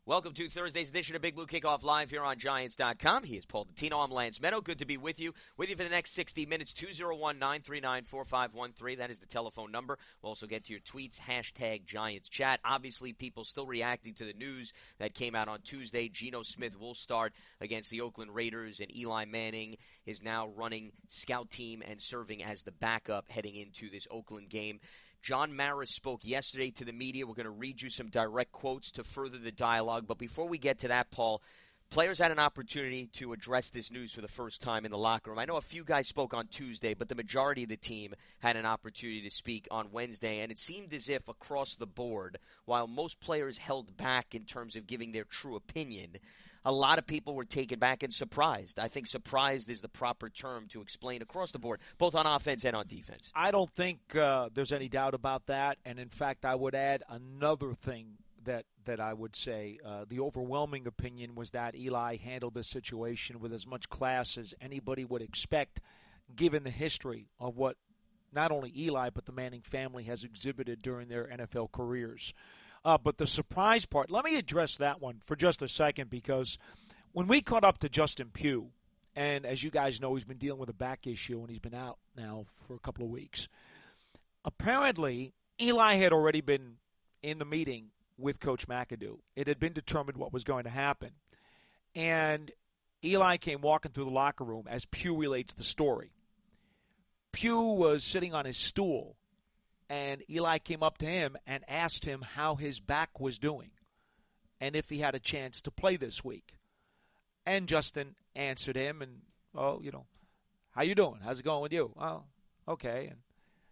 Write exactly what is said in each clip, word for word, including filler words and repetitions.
Welcome to Thursday's edition of Big Blue Kickoff Live here on Giants dot com. He is Paul Dottino. I'm Lance Meadow. Good to be with you. With you for the next sixty minutes, two oh one, nine three nine, four five one three. That is the telephone number. We'll also get to your tweets, hashtag Giants Chat. Obviously, people still reacting to the news that came out on Tuesday. Geno Smith will start against the Oakland Raiders, and Eli Manning is now running scout team and serving as the backup heading into this Oakland game. John Mara spoke yesterday to the media. We're going to read you some direct quotes to further the dialogue. But before we get to that, Paul, players had an opportunity to address this news for the first time in the locker room. I know a few guys spoke on Tuesday, but the majority of the team had an opportunity to speak on Wednesday. And it seemed as if across the board, while most players held back in terms of giving their true opinion, a lot of people were taken back and surprised. I think surprised is the proper term to explain across the board, both on offense and on defense. I don't think uh, there's any doubt about that. And, in fact, I would add another thing that, that I would say. Uh, the overwhelming opinion was that Eli handled this situation with as much class as anybody would expect, given the history of what not only Eli but the Manning family has exhibited during their N F L careers. Uh, but the surprise part, let me address that one for just a second, because when we caught up to Justin Pugh, and as you guys know, he's been dealing with a back issue and he's been out now for a couple of weeks. Apparently, Eli had already been in the meeting with Coach McAdoo. It had been determined what was going to happen. And Eli came walking through the locker room as Pugh relates the story. Pugh was sitting on his stool, and Eli came up to him and asked him how his back was doing and if he had a chance to play this week. And Justin answered him and, oh, you know, how you doing? How's it going with you? Oh, okay. And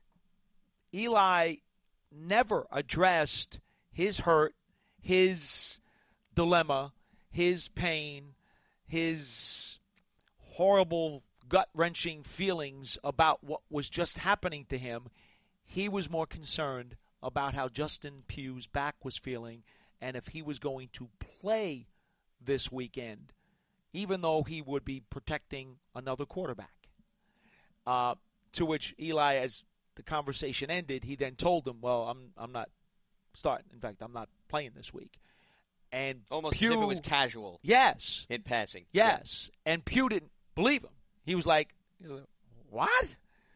Eli never addressed his hurt, his dilemma, his pain, his horrible, gut-wrenching feelings about what was just happening to him. He was more concerned about how Justin Pugh's back was feeling and if he was going to play this weekend, even though he would be protecting another quarterback. Uh, to which Eli, as the conversation ended, he then told him, well, I'm I'm not starting. In fact, I'm not playing this week. And Almost Pugh, as if it was casual. Yes. In passing. Yes. Yeah. And Pugh didn't believe him. He was like, he was like what?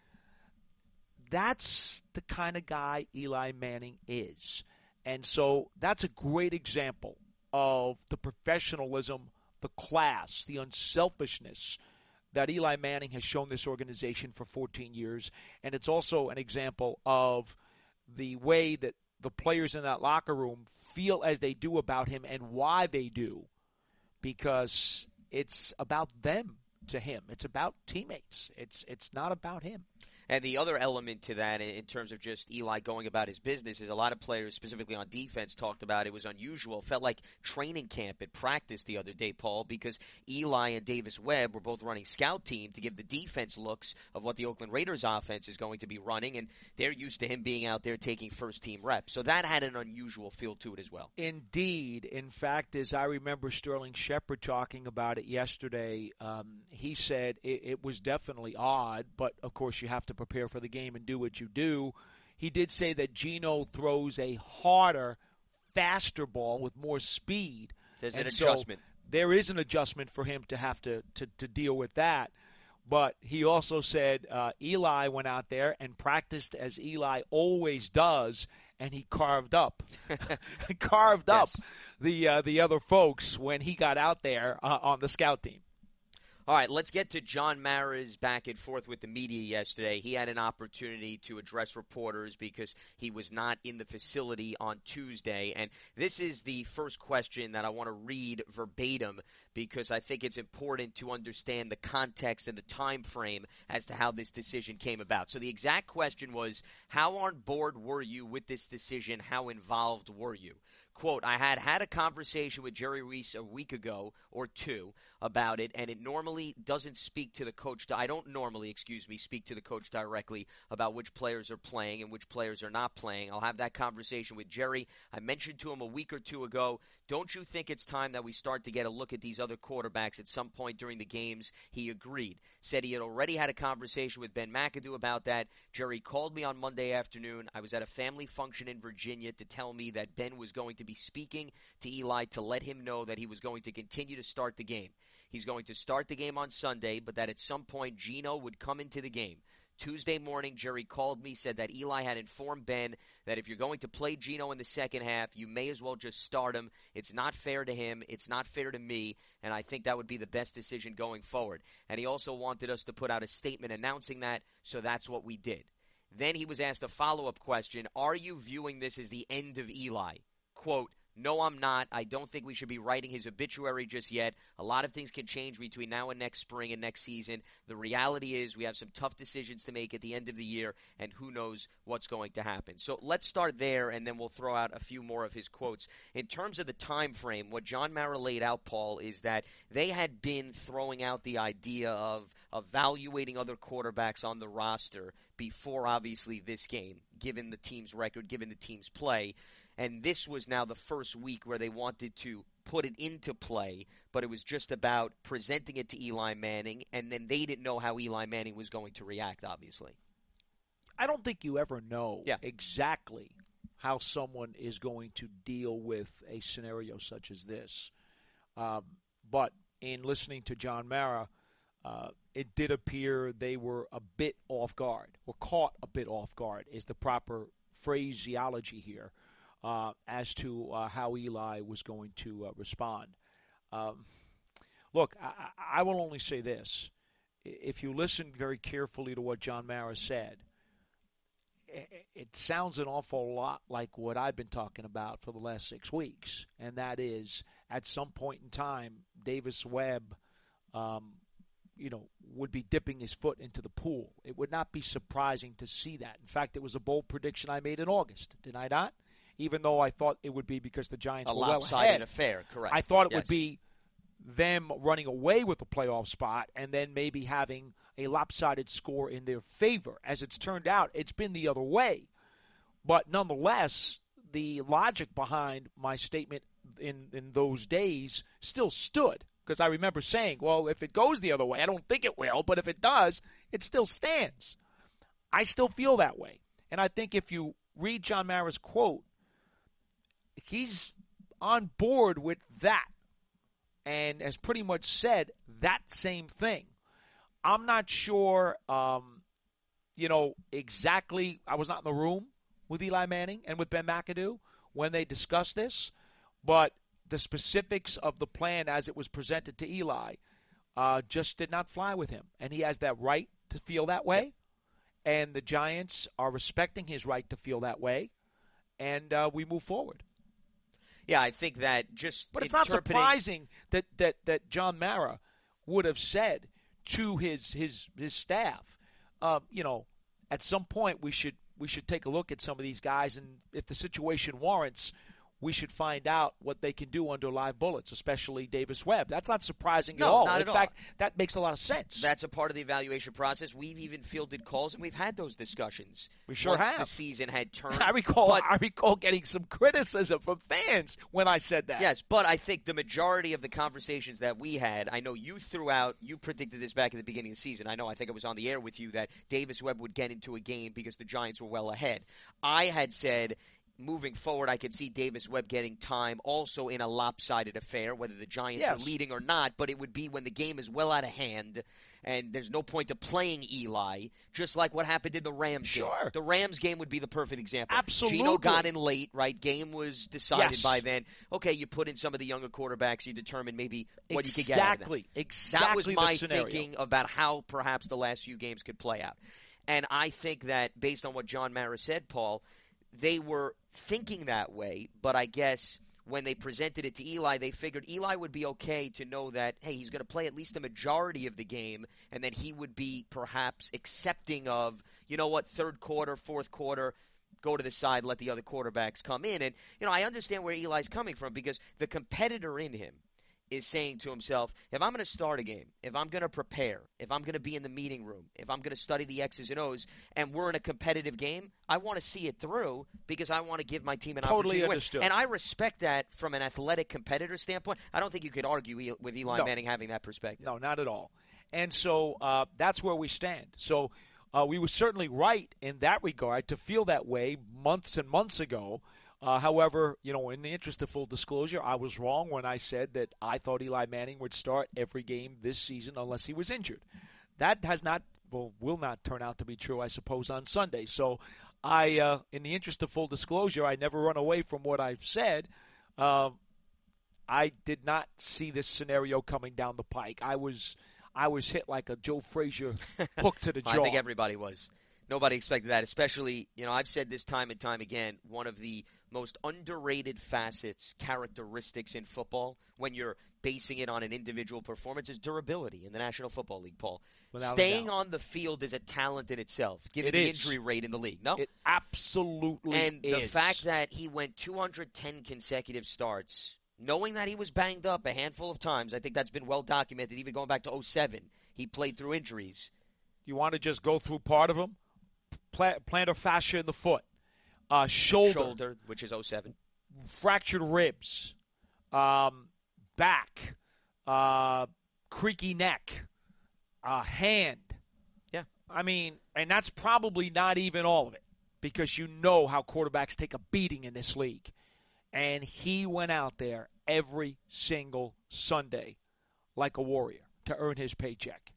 That's the kind of guy Eli Manning is. And so that's a great example of the professionalism, the class, the unselfishness that Eli Manning has shown this organization for fourteen years. And it's also an example of the way that the players in that locker room feel as they do about him and why they do. Because it's about them to him. It's about teammates. It's it's not about him. And the other element to that in terms of just Eli going about his business is a lot of players, specifically on defense, talked about it was unusual. It felt like training camp at practice the other day, Paul, because Eli and Davis Webb were both running scout team to give the defense looks of what the Oakland Raiders offense is going to be running, and they're used to him being out there taking first-team reps. So that had an unusual feel to it as well. Indeed. In fact, as I remember Sterling Shepard talking about it yesterday, um, he said it, it was definitely odd, but of course you have to prepare for the game and do what you do. He did say that Geno throws a harder, faster ball with more speed. There's and an so adjustment. There is an adjustment for him to have to, to, to deal with that. But he also said uh, Eli went out there and practiced as Eli always does, and he carved up, carved yes. up the uh, the other folks when he got out there uh, on the scout team. All right, let's get to John Mara's back and forth with the media yesterday. He had an opportunity to address reporters because he was not in the facility on Tuesday. And this is the first question that I want to read verbatim because I think it's important to understand the context and the time frame as to how this decision came about. So the exact question was, how on board were you with this decision? How involved were you? Quote, I had had a conversation with Jerry Reese a week ago or two about it, and it normally normally doesn't speak to the coach. I don't normally, excuse me, speak to the coach directly about which players are playing and which players are not playing. I'll have that conversation with Jerry. I mentioned to him a week or two ago, don't you think it's time that we start to get a look at these other quarterbacks at some point during the games? He agreed. Said he had already had a conversation with Ben McAdoo about that. Jerry called me on Monday afternoon. I was at a family function in Virginia to tell me that Ben was going to be speaking to Eli to let him know that he was going to continue to start the game. He's going to start the game on Sunday, but that at some point Geno would come into the game. Tuesday morning, Jerry called me, said that Eli had informed Ben that if you're going to play Geno in the second half, you may as well just start him. It's not fair to him. It's not fair to me, and I think that would be the best decision going forward. And he also wanted us to put out a statement announcing that, so that's what we did. Then he was asked a follow-up question, are you viewing this as the end of Eli? Quote, no, I'm not. I don't think we should be writing his obituary just yet. A lot of things can change between now and next spring and next season. The reality is we have some tough decisions to make at the end of the year, and who knows what's going to happen. So let's start there, and then we'll throw out a few more of his quotes. In terms of the time frame, what John Mara laid out, Paul, is that they had been throwing out the idea of evaluating other quarterbacks on the roster before, obviously, this game, given the team's record, given the team's play. And this was now the first week where they wanted to put it into play, but it was just about presenting it to Eli Manning, and then they didn't know how Eli Manning was going to react, obviously. I don't think you ever know yeah. exactly how someone is going to deal with a scenario such as this. Um, but in listening to John Mara, uh, it did appear they were a bit off guard, or caught a bit off guard is the proper phraseology here. Uh, as to uh, how Eli was going to uh, respond. Um, look, I, I will only say this. If you listen very carefully to what John Mara said, it, it sounds an awful lot like what I've been talking about for the last six weeks, and that is at some point in time, Davis Webb um, you know, would be dipping his foot into the pool. It would not be surprising to see that. In fact, it was a bold prediction I made in August, did I not? Even though I thought it would be because the Giants a were well ahead. A lopsided affair, correct. I thought it yes. would be them running away with the playoff spot and then maybe having a lopsided score in their favor. As it's turned out, it's been the other way. But nonetheless, the logic behind my statement in, in those days still stood. Because I remember saying, well, if it goes the other way, I don't think it will, but if it does, it still stands. I still feel that way. And I think if you read John Mara's quote, he's on board with that and has pretty much said that same thing. I'm not sure, um, you know, exactly. I was not in the room with Eli Manning and with Ben McAdoo when they discussed this, but the specifics of the plan as it was presented to Eli uh, just did not fly with him. And he has that right to feel that way, and the Giants are respecting his right to feel that way, and uh, we move forward. Yeah, I think that just But it's not surprising that, that, that John Mara would have said to his his his staff, uh, you know, at some point we should we should take a look at some of these guys, and if the situation warrants, we should find out what they can do under live bullets, especially Davis Webb. That's not surprising no, at all. Not In at fact, all. that makes a lot of sense. That's a part of the evaluation process. We've even fielded calls, and we've had those discussions. We sure once have. the season had turned. I recall but, I recall getting some criticism from fans when I said that. Yes, but I think the majority of the conversations that we had, I know you threw out, you predicted this back at the beginning of the season. I know, I think I was on the air with you, that Davis Webb would get into a game because the Giants were well ahead. I had said, moving forward, I could see Davis Webb getting time also in a lopsided affair, whether the Giants yes. are leading or not, but it would be when the game is well out of hand and there's no point of playing Eli, just like what happened in the Rams sure. game. The Rams game would be the perfect example. Absolutely. Geno got in late, right? Game was decided yes. by then. Okay, you put in some of the younger quarterbacks, you determine maybe what exactly. you could get out of them. Exactly. That was my the scenario. thinking about how perhaps the last few games could play out. And I think that based on what John Mara said, Paul, they were thinking that way, but I guess when they presented it to Eli, they figured Eli would be okay to know that, hey, he's going to play at least a majority of the game, and then he would be perhaps accepting of, you know what, third quarter, fourth quarter, go to the side, let the other quarterbacks come in. And, you know, I understand where Eli's coming from because the competitor in him is saying to himself, if I'm going to start a game, if I'm going to prepare, if I'm going to be in the meeting room, if I'm going to study the X's and O's, and we're in a competitive game, I want to see it through because I want to give my team an totally opportunity to understood. win. And I respect that from an athletic competitor standpoint. I don't think you could argue with Eli no. Manning having that perspective. No, not at all. And so uh, that's where we stand. So uh, we were certainly right in that regard to feel that way months and months ago. Uh, however, you know, in the interest of full disclosure, I was wrong when I said that I thought Eli Manning would start every game this season unless he was injured. That has not, well, will not turn out to be true, I suppose, on Sunday. So I, uh, in the interest of full disclosure, I never run away from what I've said. Uh, I did not see this scenario coming down the pike. I was, I was hit like a Joe Frazier hook to the jaw. I think everybody was. Nobody expected that, especially, you know, I've said this time and time again, one of the most underrated facets, characteristics in football when you're basing it on an individual performance is durability in the National Football League, Paul. Without Staying on the field is a talent in itself, given it the is. injury rate in the league, no? It absolutely and is. And the fact that he went two hundred ten consecutive starts, knowing that he was banged up a handful of times, I think that's been well documented, even going back to oh seven. He played through injuries. You want to just go through part of them? Plantar fascia in the foot, uh, shoulder, shoulder, which is oh seven, fractured ribs, um, back, uh, creaky neck, uh, hand. Yeah, I mean, and that's probably not even all of it because you know how quarterbacks take a beating in this league, and he went out there every single Sunday like a warrior to earn his paycheck.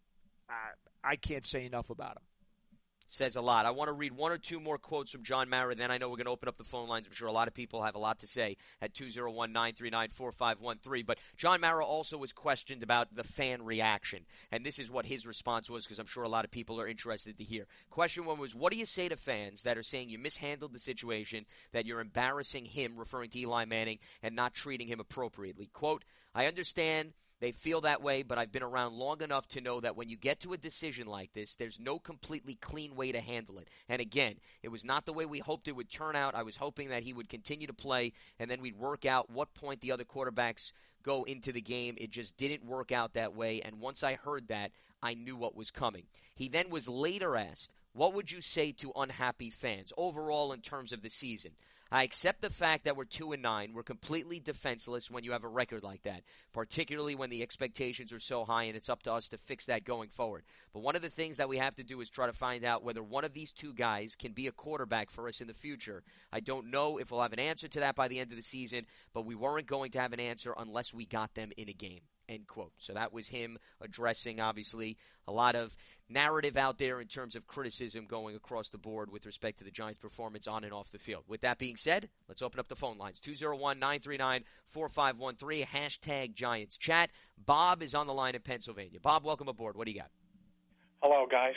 I, I can't say enough about him. Says a lot. I want to read one or two more quotes from John Mara, then I know we're going to open up the phone lines. I'm sure a lot of people have a lot to say at two oh one, nine three nine, four five one three. But John Mara also was questioned about the fan reaction, and this is what his response was because I'm sure a lot of people are interested to hear. Question one was, what do you say to fans that are saying you mishandled the situation, that you're embarrassing him, referring to Eli Manning, and not treating him appropriately? Quote, I understand they feel that way, but I've been around long enough to know that when you get to a decision like this, there's no completely clean way to handle it. And again, it was not the way we hoped it would turn out. I was hoping that he would continue to play, and then we'd work out what point the other quarterbacks go into the game. It just didn't work out that way, and once I heard that, I knew what was coming. He then was later asked, what would you say to unhappy fans overall in terms of the season? I accept the fact that we're two and nine. We're completely defenseless when you have a record like that, particularly when the expectations are so high, and it's up to us to fix that going forward. But one of the things that we have to do is try to find out whether one of these two guys can be a quarterback for us in the future. I don't know if we'll have an answer to that by the end of the season, but we weren't going to have an answer unless we got them in a game. End quote. So that was him addressing, obviously, a lot of narrative out there in terms of criticism going across the board with respect to the Giants' performance on and off the field. With that being said, let's open up the phone lines. two oh one, nine three nine, four five one three, hashtag Giants Chat. Bob is on the line in Pennsylvania. Bob, welcome aboard. What do you got? Hello, guys.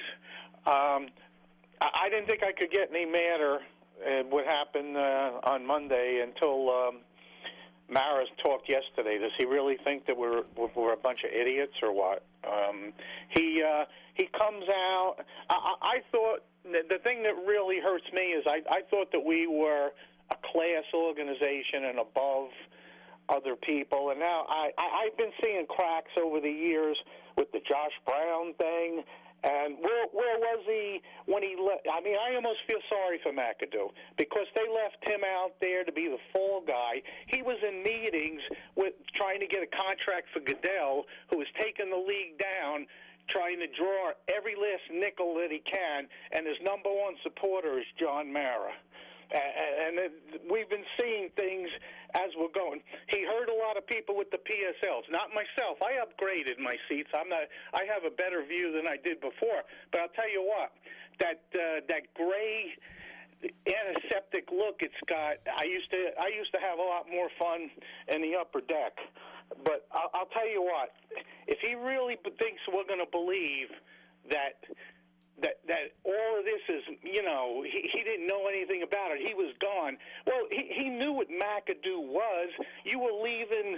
Um, I, I didn't think I could get any madder at what happened uh, on Monday until um, Mara's talked yesterday. Does he really think that we're we're a bunch of idiots or what? Um, he uh, he comes out. I, I thought the thing that really hurts me is I, I thought that we were a class organization and above other people, and now I, I I've been seeing cracks over the years with the Josh Brown thing. And where where was he when he left? I mean, I almost feel sorry for McAdoo because they left him out there to be the fall guy. He was in meetings with trying to get a contract for Goodell, who was taking the league down, trying to draw every last nickel that he can, and his number one supporter is John Mara. And we've been seeing things as we're going. He hurt a lot of people with the P S Ls. Not myself. I upgraded my seats. I'm not. I have a better view than I did before. But I'll tell you what, that uh, that gray antiseptic look it's got. I used to. I used to have a lot more fun in the upper deck. But I'll, I'll tell you what, if he really thinks we're going to believe that. That that all of this is, you know, he, he didn't know anything about it. He was gone. Well, he, he knew what McAdoo was. You were leaving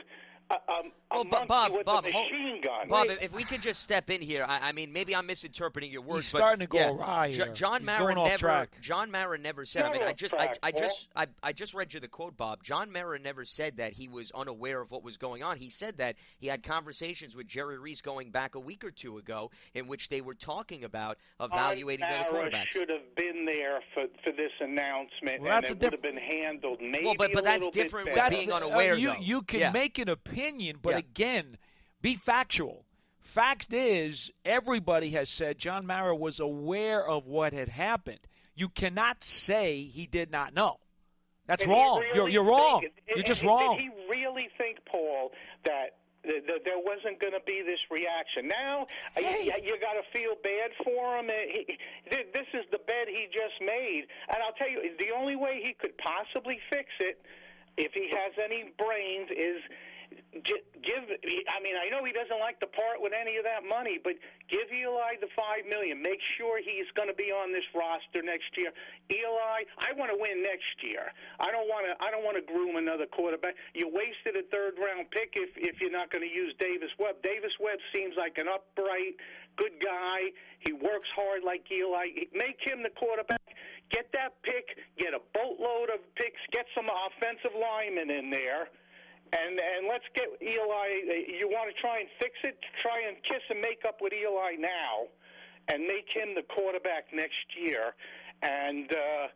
a, um, a well, monkey Bob, with Bob, a machine gun. Bob, if we could just step in here, I, I mean, maybe I'm misinterpreting your words. He's but starting to go yeah, awry J- here. John He's Mara going off never. track. John Mara never said. Not I mean, I off just, track, I, I Paul. just, I, I just read you the quote, Bob. John Mara never said that he was unaware of what was going on. He said that he had conversations with Jerry Reese going back a week or two ago, in which they were talking about evaluating the other Mara quarterbacks. should have been there for, for this announcement, Well, and that's it a would have been handled maybe Well, but- but a that's little different bit with better. being unaware, uh, you, though. you can Yeah. make an opinion, but Yeah. again, be factual. Fact is, everybody has said John Mara was aware of what had happened. You cannot say he did not know. That's Did he wrong. really you're you're wrong. think- you're did- just did wrong. Did he really think, Paul, that that that there wasn't going to be this reaction? Now uh, Hey. you, you got to feel bad for him. Uh, He, th- this is the bed he just made, and I'll tell you, the only way he could possibly fix it, if he has any brains, is gi- give. I mean, I know he doesn't like to part with any of that money, but give Eli the five million. Make sure he's going to be on this roster next year. Eli, I want to win next year. I don't want to. I don't want to groom another quarterback. You wasted a third round pick if if you're not going to use Davis Webb. Davis Webb seems like an upright, good guy. He works hard like Eli. Make him the quarterback. Get that pick. Get a boatload of picks. Get some offensive linemen in there. And and let's get Eli. You want to try and fix it? Try and kiss and make up with Eli now, and make him the quarterback next year. And uh,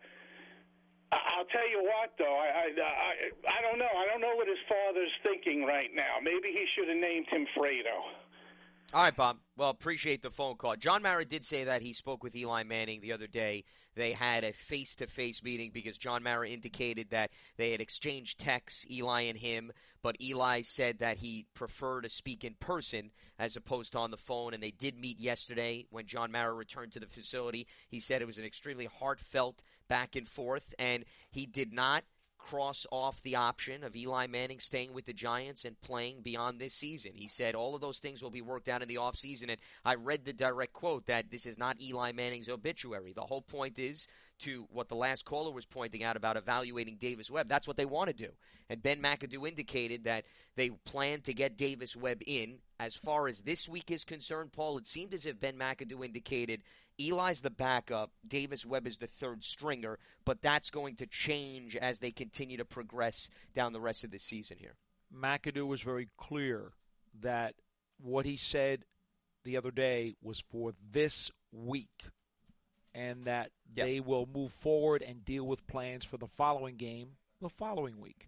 I'll tell you what, though, I, I I I don't know. I don't know what his father's thinking right now. Maybe he should have named him Fredo. All right, Bob. Well, appreciate the phone call. John Mara did say that he spoke with Eli Manning the other day. They had a face-to-face meeting because John Mara indicated that they had exchanged texts, Eli and him, but Eli said that he preferred to speak in person as opposed to on the phone, and they did meet yesterday when John Mara returned to the facility. He said it was an extremely heartfelt back and forth, and he did not cross off the option of Eli Manning staying with the Giants and playing beyond this season. He said all of those things will be worked out in the offseason, and I read the direct quote that this is not Eli Manning's obituary. The whole point is to what the last caller was pointing out about evaluating Davis Webb. That's what they want to do. And Ben McAdoo indicated that they plan to get Davis Webb in. As far as this week is concerned, Paul, it seemed as if Ben McAdoo indicated Eli's the backup, Davis Webb is the third stringer, but that's going to change as they continue to progress down the rest of the season here. McAdoo was very clear that what he said the other day was for this week, and that Yep. they will move forward and deal with plans for the following game the following week.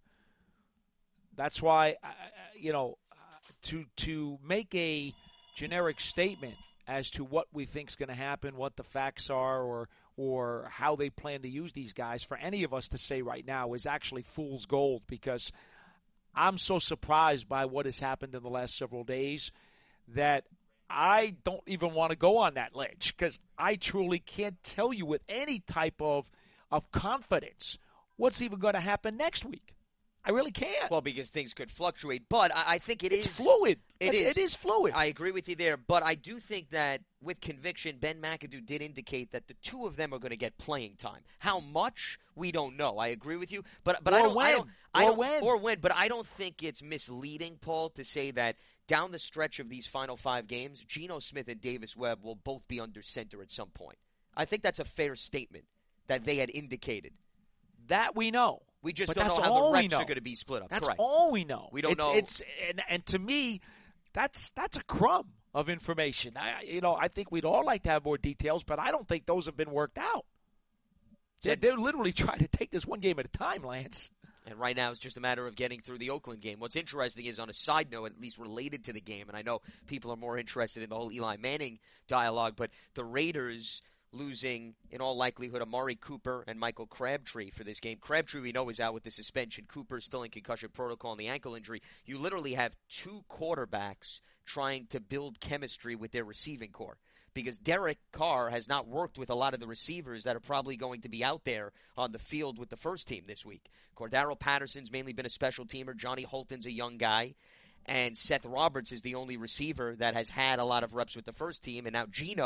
That's why, I- I- you know, to to make a generic statement as to what we think is going to happen, what the facts are, or or how they plan to use these guys, for any of us to say right now is actually fool's gold, because I'm so surprised by what has happened in the last several days that I don't even want to go on that ledge, because I truly can't tell you with any type of of confidence what's even going to happen next week. I really can't. Well, because things could fluctuate, but I, I think it it's is fluid. It it, is. It is fluid. I agree with you there, but I do think that with conviction, Ben McAdoo did indicate that the two of them are going to get playing time. How much, we don't know. I agree with you, but but Or I don't. when. I don't, I Or don't, when. Or when. But I don't think it's misleading, Paul, to say that down the stretch of these final five games, Geno Smith and Davis Webb will both be under center at some point. I think that's a fair statement that they had indicated. That we know. We just But don't that's know how all the we reps know. are going to be split up. That's Correct. all we know. We don't it's, know. It's and, and to me, that's that's a crumb of information. I, you know, I think we'd all like to have more details, but I don't think those have been worked out. They're, they're literally trying to take this one game at a time, Lance. And right now it's just a matter of getting through the Oakland game. What's interesting is, on a side note, at least related to the game, and I know people are more interested in the whole Eli Manning dialogue, but the Raiders losing, in all likelihood, Amari Cooper and Michael Crabtree for this game. Crabtree, we know, is out with the suspension. Cooper's still in concussion protocol and the ankle injury. You literally have two quarterbacks trying to build chemistry with their receiving core, because Derek Carr has not worked with a lot of the receivers that are probably going to be out there on the field with the first team this week. Cordero Patterson's mainly been a special teamer. Johnny Holton's a young guy. And Seth Roberts is the only receiver that has had a lot of reps with the first team. And now Geno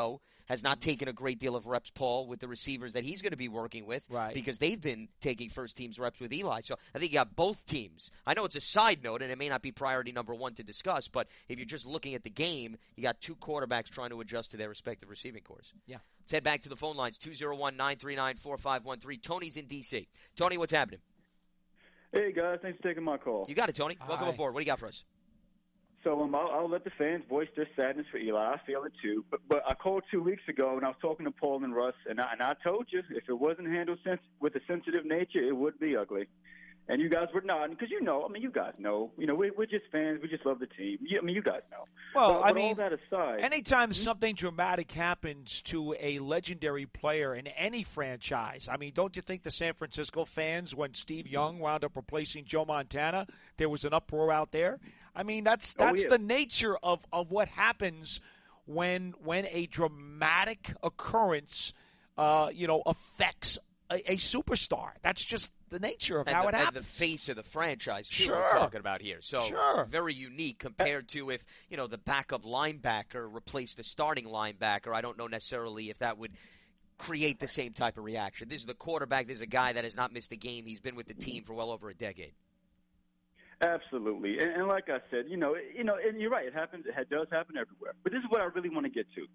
has not taken a great deal of reps, Paul, with the receivers that he's going to be working with right. because they've been taking first-team's reps with Eli. So I think you got both teams. I know it's a side note, and it may not be priority number one to discuss, but if you're just looking at the game, you got two quarterbacks trying to adjust to their respective receiving corps. Yeah. Let's head back to the phone lines, two oh one, nine three nine, four five one three. Tony's in D C Tony, what's happening? Hey, guys. Thanks for taking my call. You got it, Tony. Welcome Hi. aboard. What do you got for us? So um, I'll, I'll let the fans voice their sadness for Eli. I feel it, too. But, but I called two weeks ago, and I was talking to Paul and Russ, and I, and I told you if it wasn't handled sens- with a sensitive nature, it would be ugly. And you guys were nodding because you know. I mean, you guys know. You know, we, we're just fans. We just love the team. You, I mean, you guys know. Well, but, I but mean, all that aside, anytime something dramatic happens to a legendary player in any franchise, I mean, don't you think the San Francisco fans, when Steve Young wound up replacing Joe Montana, there was an uproar out there? I mean, that's that's oh, yeah. the nature of, of what happens when when a dramatic occurrence, uh, you know, affects a, a superstar. That's just the nature of and how the, it happens. And the face of the franchise, too, Sure. we're talking about here. So Sure. very unique compared to if, you know, the backup linebacker replaced the starting linebacker. I don't know necessarily if that would create the same type of reaction. This is the quarterback. This is a guy that has not missed a game. He's been with the team for well over a decade. Absolutely, and, and like I said, you know, you know, and you're right. It happens. It does happen everywhere. But this is what I really want to get to.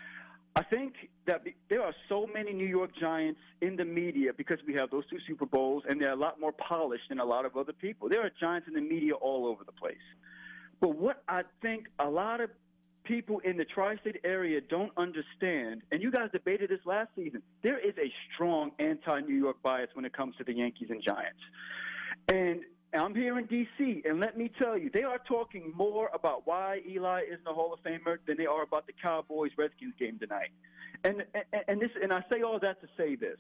I think that there are so many New York Giants in the media because we have those two Super Bowls, and they're a lot more polished than a lot of other people. There are Giants in the media all over the place. But what I think a lot of people in the tri-state area don't understand, and you guys debated this last season, there is a strong anti-New York bias when it comes to the Yankees and Giants. And I'm here in D C, and let me tell you, they are talking more about why Eli isn't a Hall of Famer than they are about the Cowboys-Redskins game tonight. And and, and this, and I say all that to say this.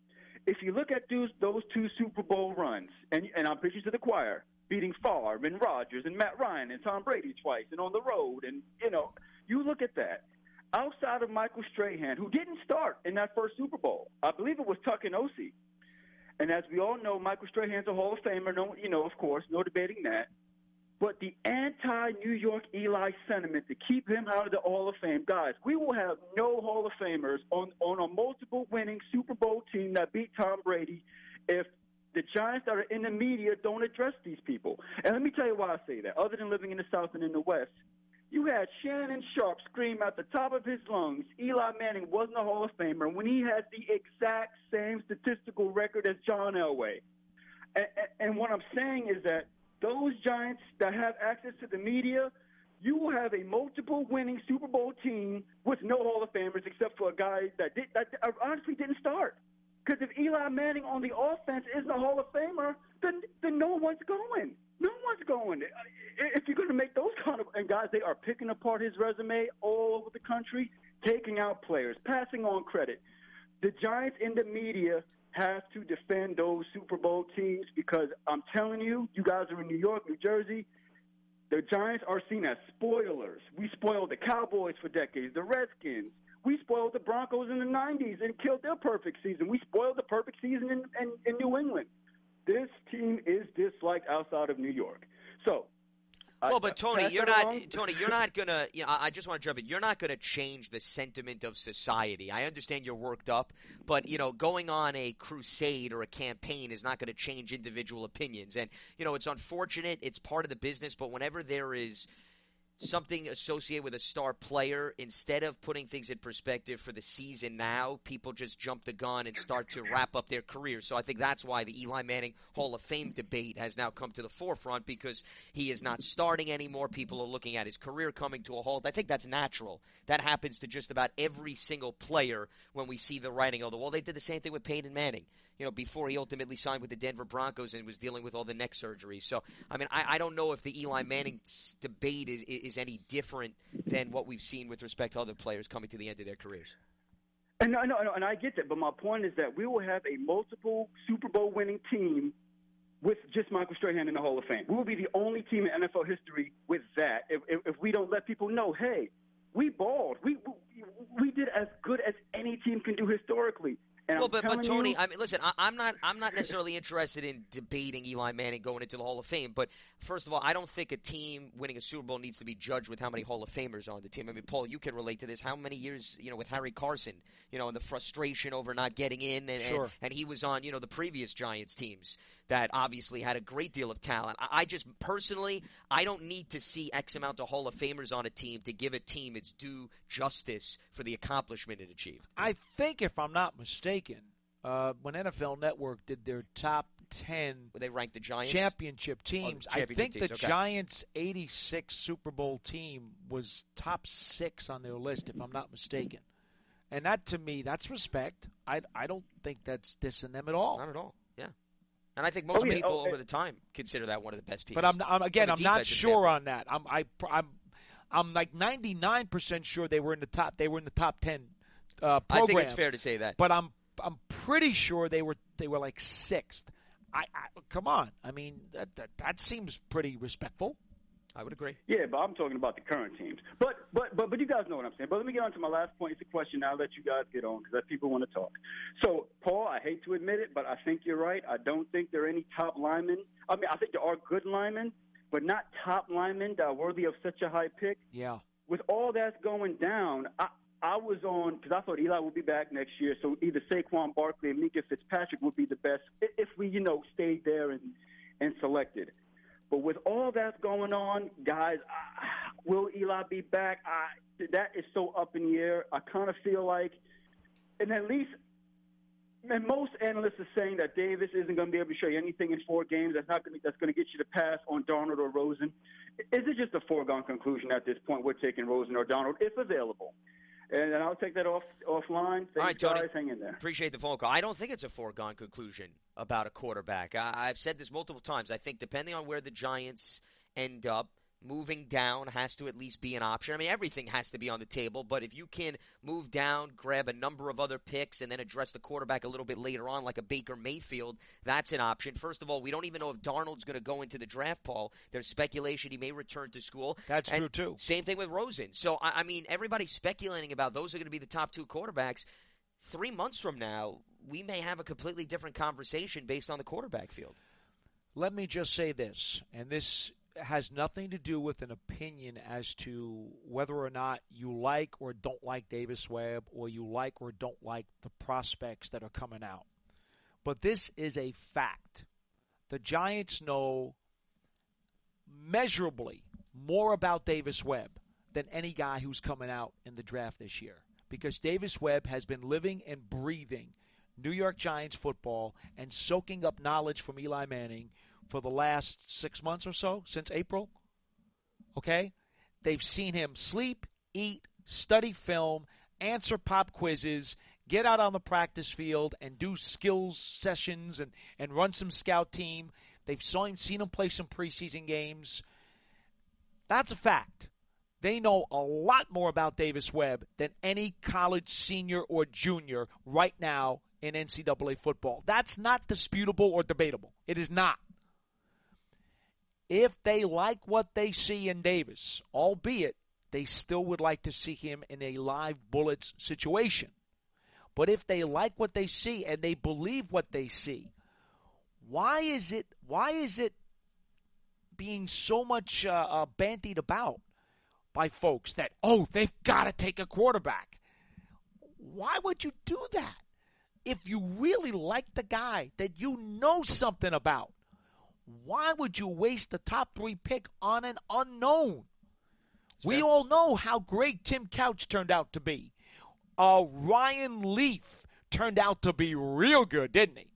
If you look at those, those two Super Bowl runs, and, and I'm preaching to the choir, beating Favre and Rodgers and Matt Ryan and Tom Brady twice and on the road, and, you know, you look at that. Outside of Michael Strahan, who didn't start in that first Super Bowl, I believe it was Tuck and Ossie. And as we all know, Michael Strahan's a Hall of Famer. No, you know, of course, no debating that. But the anti-New York Eli sentiment to keep him out of the Hall of Fame, guys, we will have no Hall of Famers on, on a multiple-winning Super Bowl team that beat Tom Brady if the Giants that are in the media don't address these people. And let me tell you why I say that. Other than living in the South and in the West, you had Shannon Sharp scream at the top of his lungs, Eli Manning wasn't a Hall of Famer, when he had the exact same statistical record as John Elway. And, and what I'm saying is that those Giants that have access to the media, you will have a multiple winning Super Bowl team with no Hall of Famers except for a guy that, did, that honestly didn't start. Because if Eli Manning on the offense isn't a Hall of Famer, then, then no one's going. No one's going. If you're going to make those kind of – and, guys, they are picking apart his resume all over the country, taking out players, passing on credit. The Giants in the media have to defend those Super Bowl teams because I'm telling you, you guys are in New York, New Jersey, the Giants are seen as spoilers. We spoiled the Cowboys for decades, the Redskins. We spoiled the Broncos in the nineties and killed their perfect season. We spoiled the perfect season in, in, in New England. This team is disliked outside of New York. So, well, I, but I Tony, you're not along. Tony. You're not gonna. You know, I just want to jump in. You're not gonna change the sentiment of society. I understand you're worked up, but you know, going on a crusade or a campaign is not going to change individual opinions. And you know, it's unfortunate. It's part of the business. But whenever there is something associated with a star player, instead of putting things in perspective for the season now, people just jump the gun and start to wrap up their career. So I think that's why the Eli Manning Hall of Fame debate has now come to the forefront, because he is not starting anymore. People are looking at his career coming to a halt. I think that's natural. That happens to just about every single player when we see the writing on the wall. They did the same thing with Peyton Manning, you know, before he ultimately signed with the Denver Broncos and was dealing with all the neck surgery. So, I mean, I, I don't know if the Eli Manning debate is, is any different than what we've seen with respect to other players coming to the end of their careers. And no, no, no, and I get that, but my point is that we will have a multiple Super Bowl winning team with just Michael Strahan in the Hall of Fame. We will be the only team in N F L history with that if, if, if we don't let people know, hey, we balled. We, we we did as good as any team can do historically. And well, I'm but, but telling Tony, you, I mean, listen, I, I'm not I'm not necessarily interested in debating Eli Manning going into the Hall of Fame. But first of all, I don't think a team winning a Super Bowl needs to be judged with how many Hall of Famers are on the team. I mean, Paul, you can relate to this. How many years, you know, with Harry Carson, you know, and the frustration over not getting in, and Sure. and, and he was on, you know, the previous Giants teams that obviously had a great deal of talent. I, I just personally, I don't need to see X amount of Hall of Famers on a team to give a team its due justice for the accomplishment it achieved. I think, if I'm not mistaken, uh, when N F L Network did their top ten Where they ranked the Giants championship teams, Oh, championship I think teams, the okay. Giants' eighty-six Super Bowl team was top six on their list, if I'm not mistaken. And that, to me, that's respect. I, I don't think that's dissing them at all. Not at all. Yeah. And I think most Oh, yeah. people Oh, over the time consider that one of the best teams. But I'm, I'm again, From a I'm not defensive sure standpoint. on that. I'm I, I'm I'm like ninety-nine percent sure they were in the top. They were in the top ten uh, program. I think it's fair to say that. But I'm I'm pretty sure they were they were like sixth. I, I come on. I mean that, that that seems pretty respectful. I would agree. yeah, but I'm talking about the current teams. But but but but you guys know what I'm saying. But let me get on to my last point. It's a question. Now I'll let you guys get on because people want to talk. So, Paul, I hate to admit it, but I think you're right. I don't think there are any top linemen. I mean, I think there are good linemen, but not top linemen that are worthy of such a high pick. Yeah. With all that's going down, I, I was on because I thought Eli would be back next year. So either Saquon Barkley and Mika Fitzpatrick would be the best if we, you know, stayed there and, and selected. But with all that's going on, guys, I, will Eli be back? I, that is so up in the air. I kind of feel like, and at least, and most analysts are saying that Davis isn't going to be able to show you anything in four games. That's not going to, that's going to get you to pass on Darnold or Rosen. Is it just a foregone conclusion at this point? We're taking Rosen or Darnold if available. And then I'll take that off offline. Thanks, All right, Tony. guys. Hang in there. Appreciate the phone call. I don't think it's a foregone conclusion about a quarterback. I, I've said this multiple times. I think depending on where the Giants end up, moving down has to at least be an option. I mean, everything has to be on the table, but if you can move down, grab a number of other picks, and then address the quarterback a little bit later on, like a Baker Mayfield, that's an option. First of all, we don't even know if Darnold's going to go into the draft, Paul. There's speculation he may return to school. That's And true, too. Same thing with Rosen. So, I, I mean, everybody's speculating about those are going to be the top two quarterbacks. Three months from now, we may have a completely different conversation based on the quarterback field. Let me just say this, and this has nothing to do with an opinion as to whether or not you like or don't like Davis Webb or you like or don't like the prospects that are coming out. But this is a fact. The Giants know measurably more about Davis Webb than any guy who's coming out in the draft this year, because Davis Webb has been living and breathing New York Giants football and soaking up knowledge from Eli Manning for the last six months or so, since April. Okay? They've seen him sleep, eat, study film, answer pop quizzes, get out on the practice field and do skills sessions and, and run some scout team. They've saw him, seen him play some preseason games. That's a fact. They know a lot more about Davis Webb than any college senior or junior right now in N C double A football. That's not disputable or debatable. It is not. If they like what they see in Davis, albeit they still would like to see him in a live bullets situation, but if they like what they see and they believe what they see, why is it why is it being so much uh, uh, bandied about by folks that, oh, they've got to take a quarterback? Why would you do that? If you really like the guy that you know something about, why would you waste the top three pick on an unknown? It's we fair. all know how great Tim Couch turned out to be. Uh, Ryan Leaf turned out to be real good, didn't he?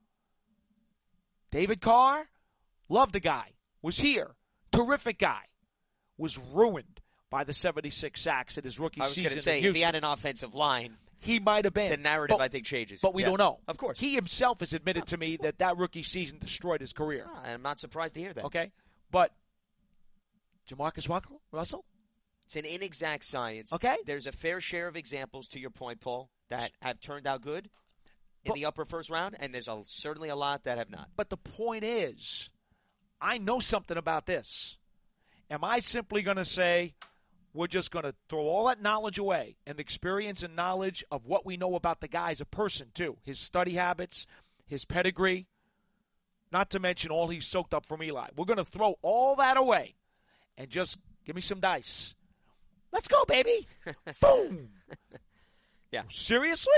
David Carr, loved the guy, was here, terrific guy, was ruined by the seventy-six sacks in his rookie I was season going to say, in if he Houston. had an offensive line, He might have been. the narrative, but, I think, changes. But we Yeah. don't know. Of course. He himself has admitted to me that that rookie season destroyed his career. Ah, I'm not surprised to hear that. Okay? But Jamarcus Russell? It's an inexact science. Okay. There's a fair share of examples, to your point, Paul, that have turned out good in But- the upper first round, and there's a, certainly a lot that have not. But the point is, I know something about this. Am I simply going to say, we're just going to throw all that knowledge away and the experience and knowledge of what we know about the guy as a person, too. His study habits, his pedigree, not to mention all he's soaked up from Eli. We're going to throw all that away and just give me some dice. Let's go, baby. Boom. Yeah. Seriously?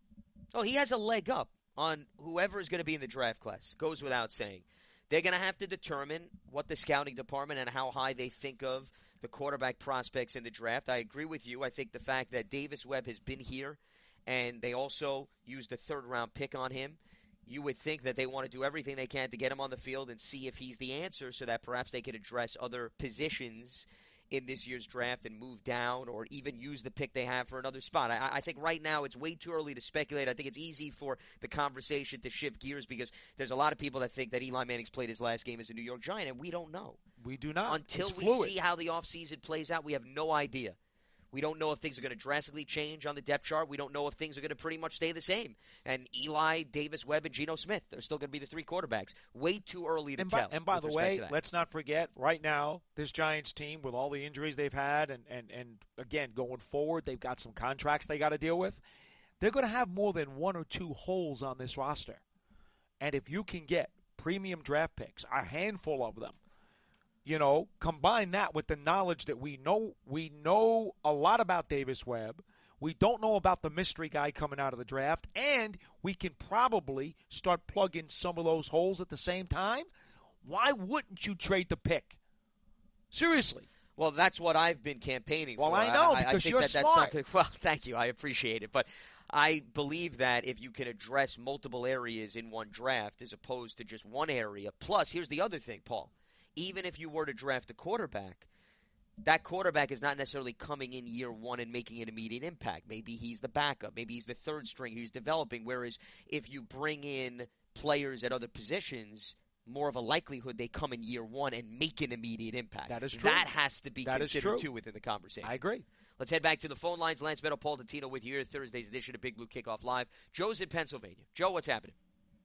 Oh, he has a leg up on whoever is going to be in the draft class. Goes without saying. They're going to have to determine what the scouting department and how high they think of the quarterback prospects in the draft. I agree with you. I think the fact that Davis Webb has been here and they also used a third-round pick on him, you would think that they want to do everything they can to get him on the field and see if he's the answer so that perhaps they could address other positions in this year's draft and move down or even use the pick they have for another spot. I, I think right now it's way too early to speculate. I think it's easy for the conversation to shift gears because there's a lot of people that think that Eli Manning's played his last game as a New York Giant, and we don't know. We do not. Until It's we fluid. see how the offseason plays out, we have no idea. We don't know if things are going to drastically change on the depth chart. We don't know if things are going to pretty much stay the same. And Eli, Davis Webb, and Geno Smith are still going to be the three quarterbacks. Way too early to and by, tell. And by with the respect way, to that. let's not forget, right now, this Giants team, with all the injuries they've had, and, and, and again, going forward, they've got some contracts they got to deal with. They're going to have more than one or two holes on this roster. And if you can get premium draft picks, a handful of them, you know, combine that with the knowledge that we know we know a lot about Davis Webb. We don't know about the mystery guy coming out of the draft, and we can probably start plugging some of those holes at the same time. Why wouldn't you trade the pick? Seriously. Well, that's what I've been campaigning well, for. I know, I, I because think you're that smart. That's something, well, thank you. I appreciate it. But I believe that if you can address multiple areas in one draft as opposed to just one area. Plus, here's the other thing, Paul. Even if you were to draft a quarterback, that quarterback is not necessarily coming in year one and making an immediate impact. Maybe he's the backup. Maybe he's the third string who's developing. Whereas if you bring in players at other positions, more of a likelihood they come in year one and make an immediate impact. That is true. That has to be that considered, too, within the conversation. I agree. Let's head back to the phone lines. Lance Meadow, Paul Dottino with you here, Thursday's edition of Big Blue Kickoff Live. Joe's in Pennsylvania. Joe, what's happening?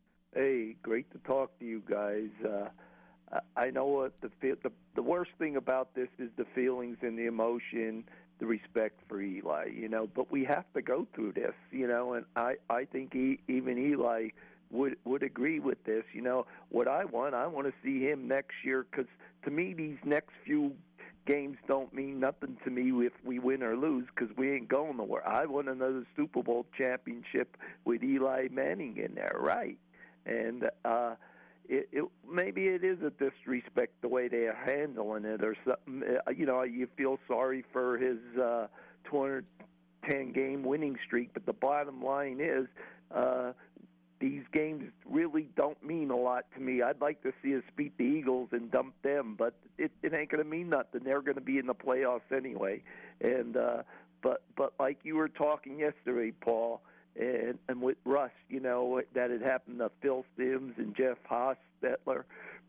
Hey, great to talk to you guys. Uh, I know what the, the the worst thing about this is the feelings and the emotion, the respect for Eli, you know. But we have to go through this, you know. And I I think he, even Eli would would agree with this. You know, what I want, I want to see him next year because to me these next few games don't mean nothing to me if we win or lose because we ain't going nowhere. I want another Super Bowl championship with Eli Manning in there, right? And uh, it, it maybe it is a disrespect the way they are handling it, or something. You know, you feel sorry for his uh, two hundred ten game winning streak, but the bottom line is uh, these games really don't mean a lot to me. I'd like to see us beat the Eagles and dump them, but it, it ain't going to mean nothing. They're going to be in the playoffs anyway. And uh, but but like you were talking yesterday, Paul. And, and with Russ, you know, that it happened to Phil Simms and Jeff Hostetler.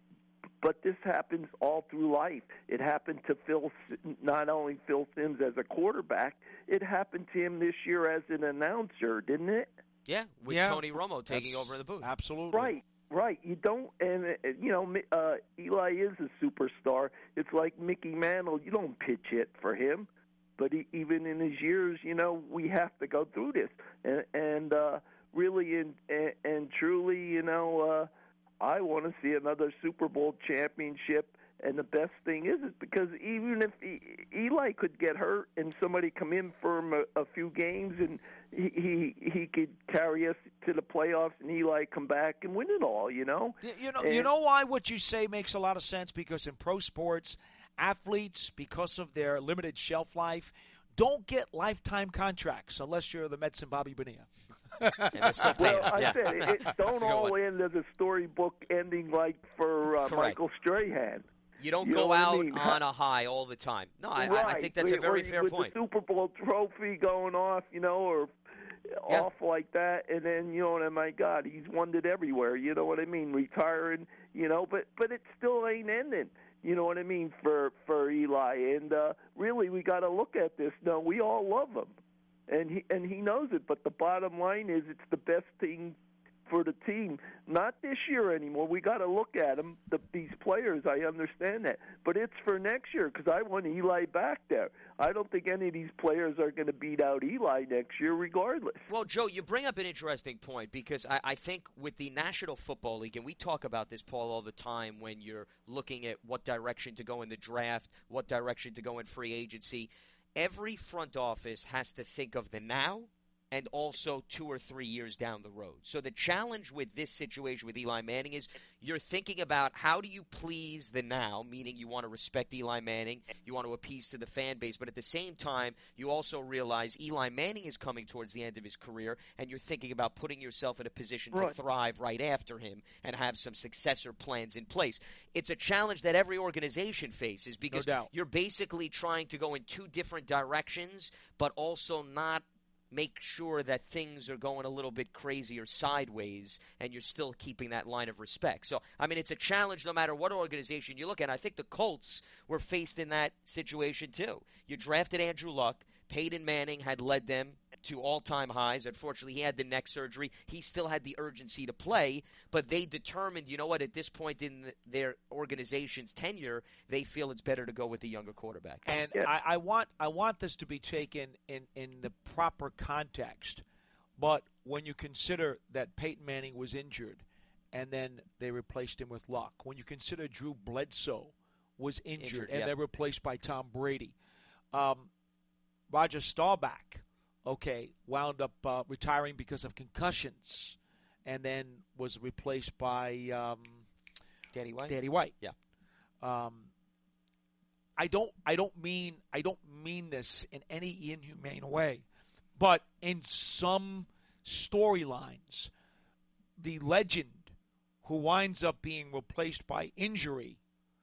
But this happens all through life. It happened to Phil, not only Phil Simms as a quarterback, it happened to him this year as an announcer, didn't it? Yeah, with yeah, Tony Romo taking over in the booth. Absolutely. Right, right. You don't, and, uh, you know, uh, Eli is a superstar. It's like Mickey Mantle. You don't pitch hit for him. But he, even in his years, you know, we have to go through this. And, and uh, really and, and, and truly, you know, uh, I want to see another Super Bowl championship. And the best thing is, is because even if he, Eli could get hurt and somebody come in for him a, a few games and he, he he could carry us to the playoffs and Eli come back and win it all, you know? You, you know, and, you know why what you say makes a lot of sense? Because in pro sports, athletes, because of their limited shelf life, don't get lifetime contracts unless you're the Mets and Bobby Bonilla. And they're still paying Well, him. I Yeah. said it, it That's don't a good all one. end as a storybook ending like for uh, Correct. Michael Strahan. You don't You know go what I out mean? on a high all the time. No, I, right. I I think that's a With- very with- fair with point. the Super Bowl trophy going off, you know, or Yeah. off like that, and then you know, oh my God, he's won it everywhere. You know what I mean? Retiring, you know, but but it still ain't ending. You know what I mean for for Eli, and uh, really we got to look at this. No, we all love him, and he and he knows it. But the bottom line is, it's the best thing for the team. Not this year anymore. We got to look at them, the, these players. I understand that, but it's for next year because I want Eli back there. I don't think any of these players are going to beat out Eli next year, regardless. Well, Joe, you bring up an interesting point because I, I think with the National Football League, and we talk about this, Paul, all the time when you're looking at what direction to go in the draft, what direction to go in free agency. Every front office has to think of the now and also two or three years down the road. So the challenge with this situation with Eli Manning is you're thinking about how do you please the now, meaning you want to respect Eli Manning, you want to appease to the fan base, but at the same time, you also realize Eli Manning is coming towards the end of his career, and you're thinking about putting yourself in a position right. to thrive right after him and have some successor plans in place. It's a challenge that every organization faces because no you're basically trying to go in two different directions, but also not make sure that things are going a little bit crazy or sideways, and you're still keeping that line of respect. So, I mean, it's a challenge no matter what organization you look at. I think the Colts were faced in that situation, too. You drafted Andrew Luck. Peyton Manning had led them to all-time highs. Unfortunately, he had the neck surgery. He still had the urgency to play, but they determined, you know what, at this point in the, their organization's tenure, they feel it's better to go with the younger quarterback. And yeah. I, I want I want this to be taken in, in the proper context. But when you consider that Peyton Manning was injured and then they replaced him with Luck, when you consider Drew Bledsoe was injured, Injured, and yeah. they're replaced by Tom Brady, um, Roger Staubach, okay, wound up uh, retiring because of concussions, and then was replaced by um, Danny White. Danny White. Yeah. Um, I don't. I don't mean. I don't mean this in any inhumane way, but in some storylines, the legend who winds up being replaced by injury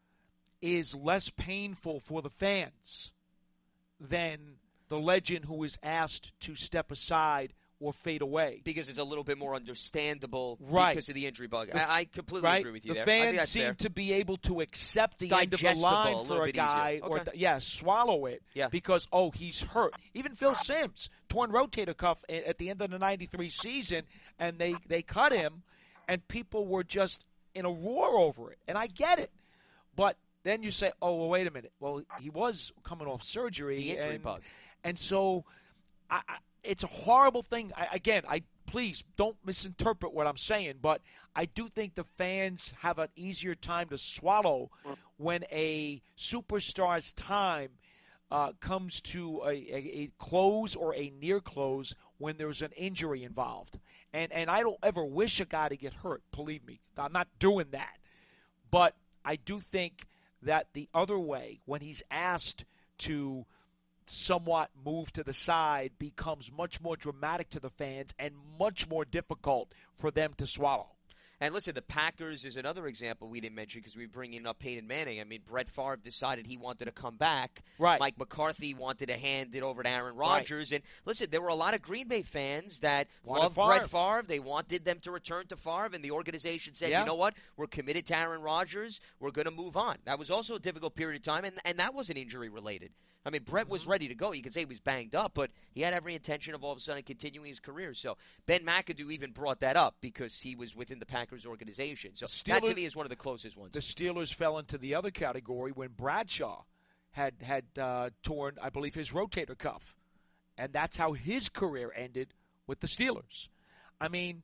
is less painful for the fans than the legend who is asked to step aside or fade away. Because it's a little bit more understandable right. because of the injury bug. The, I, I completely right? agree with you the there. I think fans that's seem fair. to be able to accept the It's end of the digestible a line little for a bit guy, easier. or Okay. th- yeah, swallow it Yeah. because, oh, he's hurt. Even Phil Simms, torn rotator cuff a- at the end of the ninety-three season, and they, they cut him, and people were just in a roar over it. And I get it. But then you say, oh, well, wait a minute. Well, he was coming off surgery. The injury and, bug. And so I, I, it's a horrible thing. I, again, I please don't misinterpret what I'm saying, but I do think the fans have an easier time to swallow when a superstar's time uh, comes to a, a, a close or a near close when there's an injury involved. And and I don't ever wish a guy to get hurt, believe me. I'm not doing that. But I do think that the other way, when he's asked to somewhat move to the side, becomes much more dramatic to the fans and much more difficult for them to swallow. And listen, the Packers is another example we didn't mention because we were bringing up Peyton Manning. I mean, Brett Favre decided he wanted to come back. Right. Mike McCarthy wanted to hand it over to Aaron Rodgers. Right. And listen, there were a lot of Green Bay fans that wanted loved Favre. Brett Favre. They wanted them to return to Favre, and the organization said, yeah. you know what? We're committed to Aaron Rodgers. We're going to move on. That was also a difficult period of time, and, and that wasn't injury-related. I mean, Brett was ready to go. You could say he was banged up, but he had every intention of all of a sudden continuing his career. So Ben McAdoo even brought that up because he was within the Packers organization. So Steelers, that, to me, is one of the closest ones. The Steelers fell into the other category when Bradshaw had, had uh, torn, I believe, his rotator cuff. And that's how his career ended with the Steelers. I mean,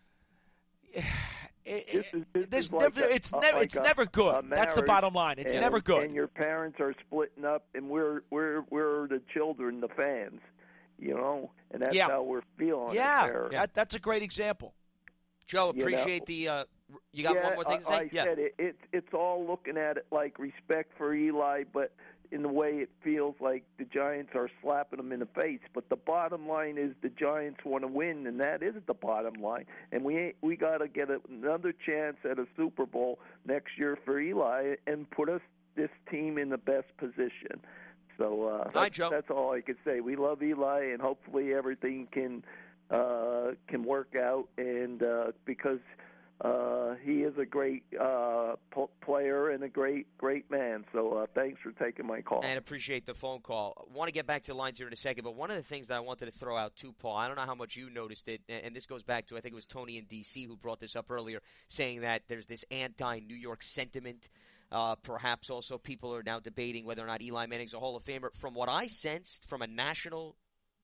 it, This is, this this is like never, a, it's uh, never like it's a, never good. That's the bottom line. It's and, never good. And your parents are splitting up, and we're we're we're the children, the fans, you know, and that's yeah. how we're feeling. Yeah, it there. That, that's a great example. Joe, You appreciate know, the. Uh, you got yeah, one more thing to say? I, I yeah. said it, it. It's all looking at it like respect for Eli, but in the way it feels like the Giants are slapping them in the face. But the bottom line is the Giants want to win, and that is the bottom line. And we ain't, we got to get another chance at a Super Bowl next year for Eli and put us this team in the best position. So uh, that's, Hi, Joe. that's all I could say. We love Eli, and hopefully everything can uh, can work out. And uh, because uh, he is a great uh, p- player and a great great man. So uh, thanks for taking my call. And appreciate the phone call. I want to get back to the lines here in a second, but one of the things that I wanted to throw out too, Paul, I don't know how much you noticed it, and this goes back to, I think it was Tony in D C who brought this up earlier, saying that there's this anti-New York sentiment. Uh, perhaps also people are now debating whether or not Eli Manning's a Hall of Famer. From what I sensed from a national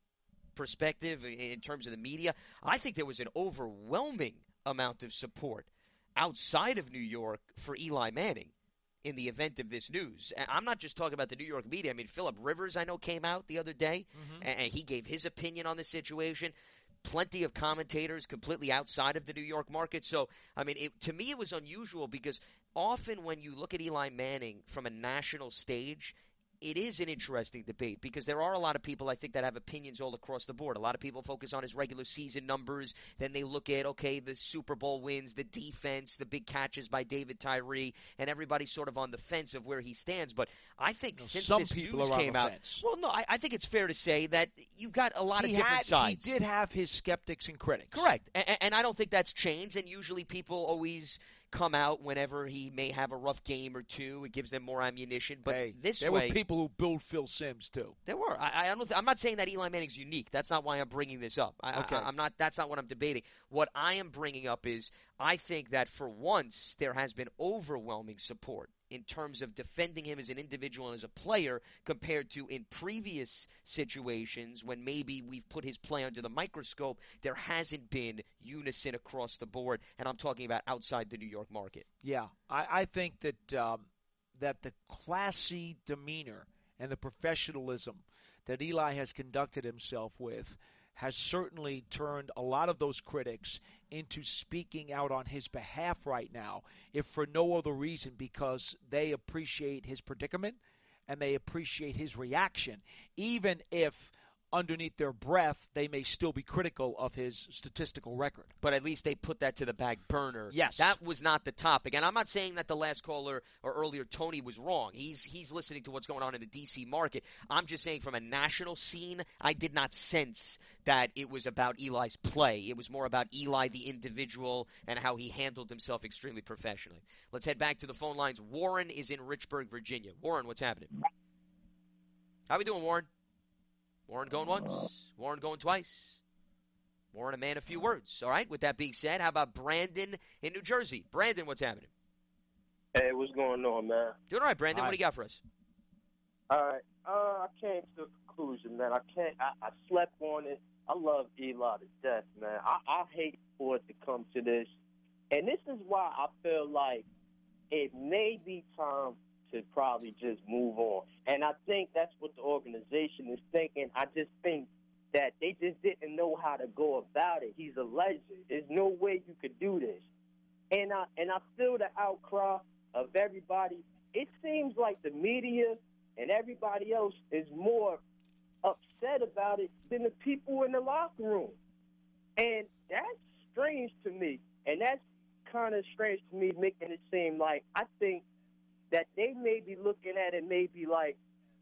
perspective in terms of the media, I think there was an overwhelming amount of support outside of New York for Eli Manning in the event of this news. And I'm not just talking about the New York media. I mean, Phillip Rivers, I know, came out the other day, mm-hmm. and he gave his opinion on the situation. Plenty of commentators completely outside of the New York market. So, I mean, it, to me it was unusual because often when you look at Eli Manning from a national stage, it is an interesting debate because there are a lot of people, I think, that have opinions all across the board. A lot of people focus on his regular season numbers. Then they look at, okay, the Super Bowl wins, the defense, the big catches by David Tyree, and everybody's sort of on the fence of where he stands. But I think no, since some this people news are came on the out, fence. well, no, I, I think it's fair to say that you've got a lot he of different had, sides. He did have his skeptics and critics. Correct. And, and I don't think that's changed. And usually people always come out whenever he may have a rough game or two. It gives them more ammunition. But hey, this there way, were people who billed Phil Simms too. There were. I, I don't. Th- I'm not saying that Eli Manning's unique. That's not why I'm bringing this up. I, okay. I, I'm not. That's not what I'm debating. What I am bringing up is I think that for once there has been overwhelming support in terms of defending him as an individual and as a player compared to in previous situations when maybe we've put his play under the microscope. There hasn't been unison across the board, and I'm talking about outside the New York market. Yeah, I, I think that um, that the classy demeanor and the professionalism that Eli has conducted himself with has certainly turned a lot of those critics into speaking out on his behalf right now, if for no other reason because they appreciate his predicament and they appreciate his reaction, even if underneath their breath they may still be critical of his statistical record. But at least they put that to the back burner. Yes. That was not the topic. And I'm not saying that the last caller or earlier Tony was wrong. He's he's listening to what's going on in the D C market. I'm just saying from a national scene, I did not sense that it was about Eli's play. It was more about Eli the individual and how he handled himself extremely professionally. Let's head back to the phone lines. Warren is in Richburg, Virginia. Warren, what's happening? How we doing, Warren? Warren going once, Warren going twice. Warren, a man of few words. All right, with that being said, how about Brandon in New Jersey? Brandon, what's happening? Hey, what's going on, man? Doing all right, Brandon. Hi. What do you got for us? All right. Uh, I came to the conclusion, man. I can't. I, I slept on it. I love Eli to death, man. I, I hate for it to come to this. And this is why I feel like it may be time to probably just move on. And I think that's what the organization is thinking. I just think that they just didn't know how to go about it. He's a legend. There's no way you could do this. And I and I feel the outcry of everybody. It seems like the media and everybody else is more upset about it than the people in the locker room. And that's strange to me. And that's kind of strange to me, making it seem like I think that they may be looking at it maybe like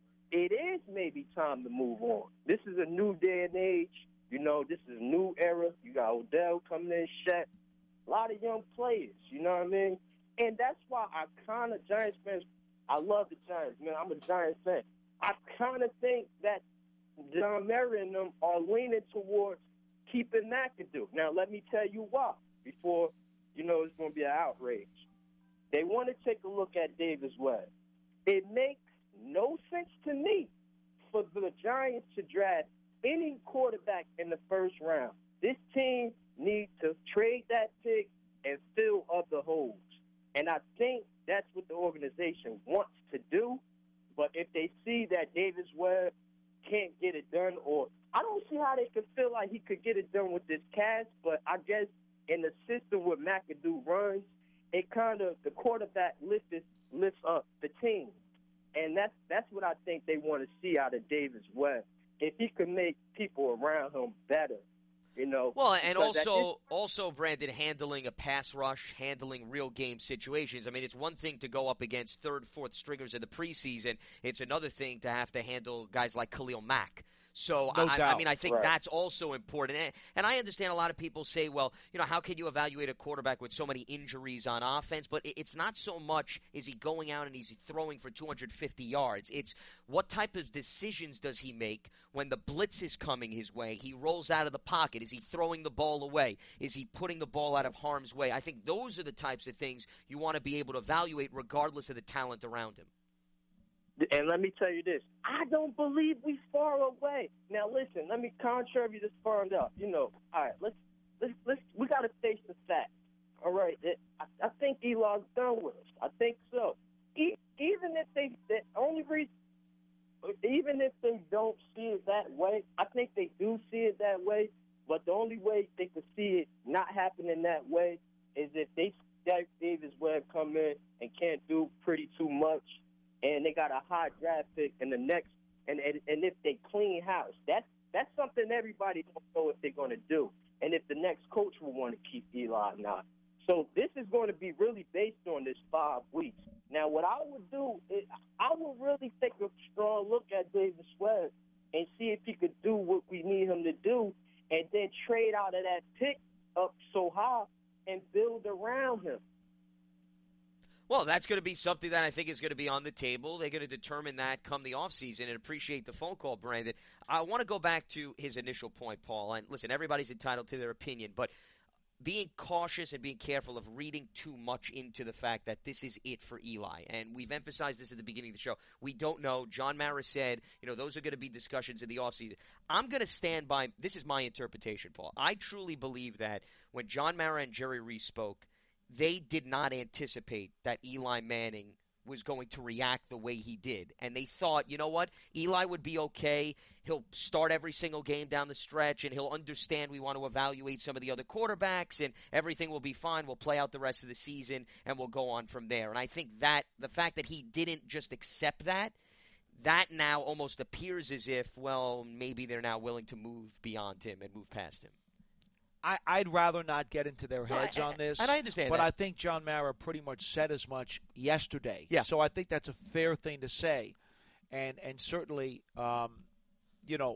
it is maybe time to move on. This is a new day and age. You know, this is a new era. You got Odell coming in, Shaq, a lot of young players, you know what I mean? And that's why I kind of, Giants fans, I love the Giants, man. I'm a Giants fan. I kind of think that John Mary and them are leaning towards keeping McAdoo. Now, let me tell you why before, you know, it's going to be an outrage. They want to take a look at Davis Webb. It makes no sense to me for the Giants to draft any quarterback in the first round. This team needs to trade that pick and fill up the holes. And I think that's what the organization wants to do. But if they see that Davis Webb can't get it done, or I don't see how they could feel like he could get it done with this cast, but I guess in the system where McAdoo runs, it kind of, the quarterback lifts, lifts up the team. And that's that's what I think they want to see out of Davis Webb. If he can make people around him better, you know. Well, and also, is- also, Brandon, handling a pass rush, handling real game situations. I mean, it's one thing to go up against third, fourth stringers in the preseason. It's another thing to have to handle guys like Khalil Mack. So, no I, doubt. I mean, I think Right. that's also important. And, and I understand a lot of people say, well, you know, how can you evaluate a quarterback with so many injuries on offense? But it, it's not so much is he going out and he's throwing for two hundred fifty yards. It's what type of decisions does he make when the blitz is coming his way? He rolls out of the pocket. Is he throwing the ball away? Is he putting the ball out of harm's way? I think those are the types of things you want to be able to evaluate regardless of the talent around him. And let me tell you this, I don't believe we far away. Now listen, let me contrary this far up. You know, all right, let's let's let's we got to face the facts. All right, it, I, I think Eli's done with us. I think so. E, even if they, the only reason, even if they don't see it that way, I think they do see it that way. But the only way they could see it not happening that way is if they see Davis Webb come in and can't do pretty too much. And they got a high draft pick in the next, and, and and if they clean house, that's that's something everybody don't know if they're going to do, and if the next coach will want to keep Eli or not. So this is going to be really based on this five weeks. Now, what I would do is I would really take a strong look at Davis Webb and see if he could do what we need him to do, and then trade out of that pick up so high and build around him. Well, that's going to be something that I think is going to be on the table. They're going to determine that come the offseason, and appreciate the phone call, Brandon. I want to go back to his initial point, Paul. And listen, everybody's entitled to their opinion, but being cautious and being careful of reading too much into the fact that this is it for Eli. And we've emphasized this at the beginning of the show. We don't know. John Mara said, you know, those are going to be discussions in the offseason. I'm going to stand by – this is my interpretation, Paul. I truly believe that when John Mara and Jerry Reese spoke, they did not anticipate that Eli Manning was going to react the way he did. And they thought, you know what, Eli would be okay. He'll start every single game down the stretch, and he'll understand we want to evaluate some of the other quarterbacks, and everything will be fine. We'll play out the rest of the season, and we'll go on from there. And I think that the fact that he didn't just accept that, that now almost appears as if, well, maybe they're now willing to move beyond him and move past him. I, I'd rather not get into their heads No, I, on this. And I understand But that. I think John Mara pretty much said as much yesterday. Yeah. So I think that's a fair thing to say. And and certainly, um, you know,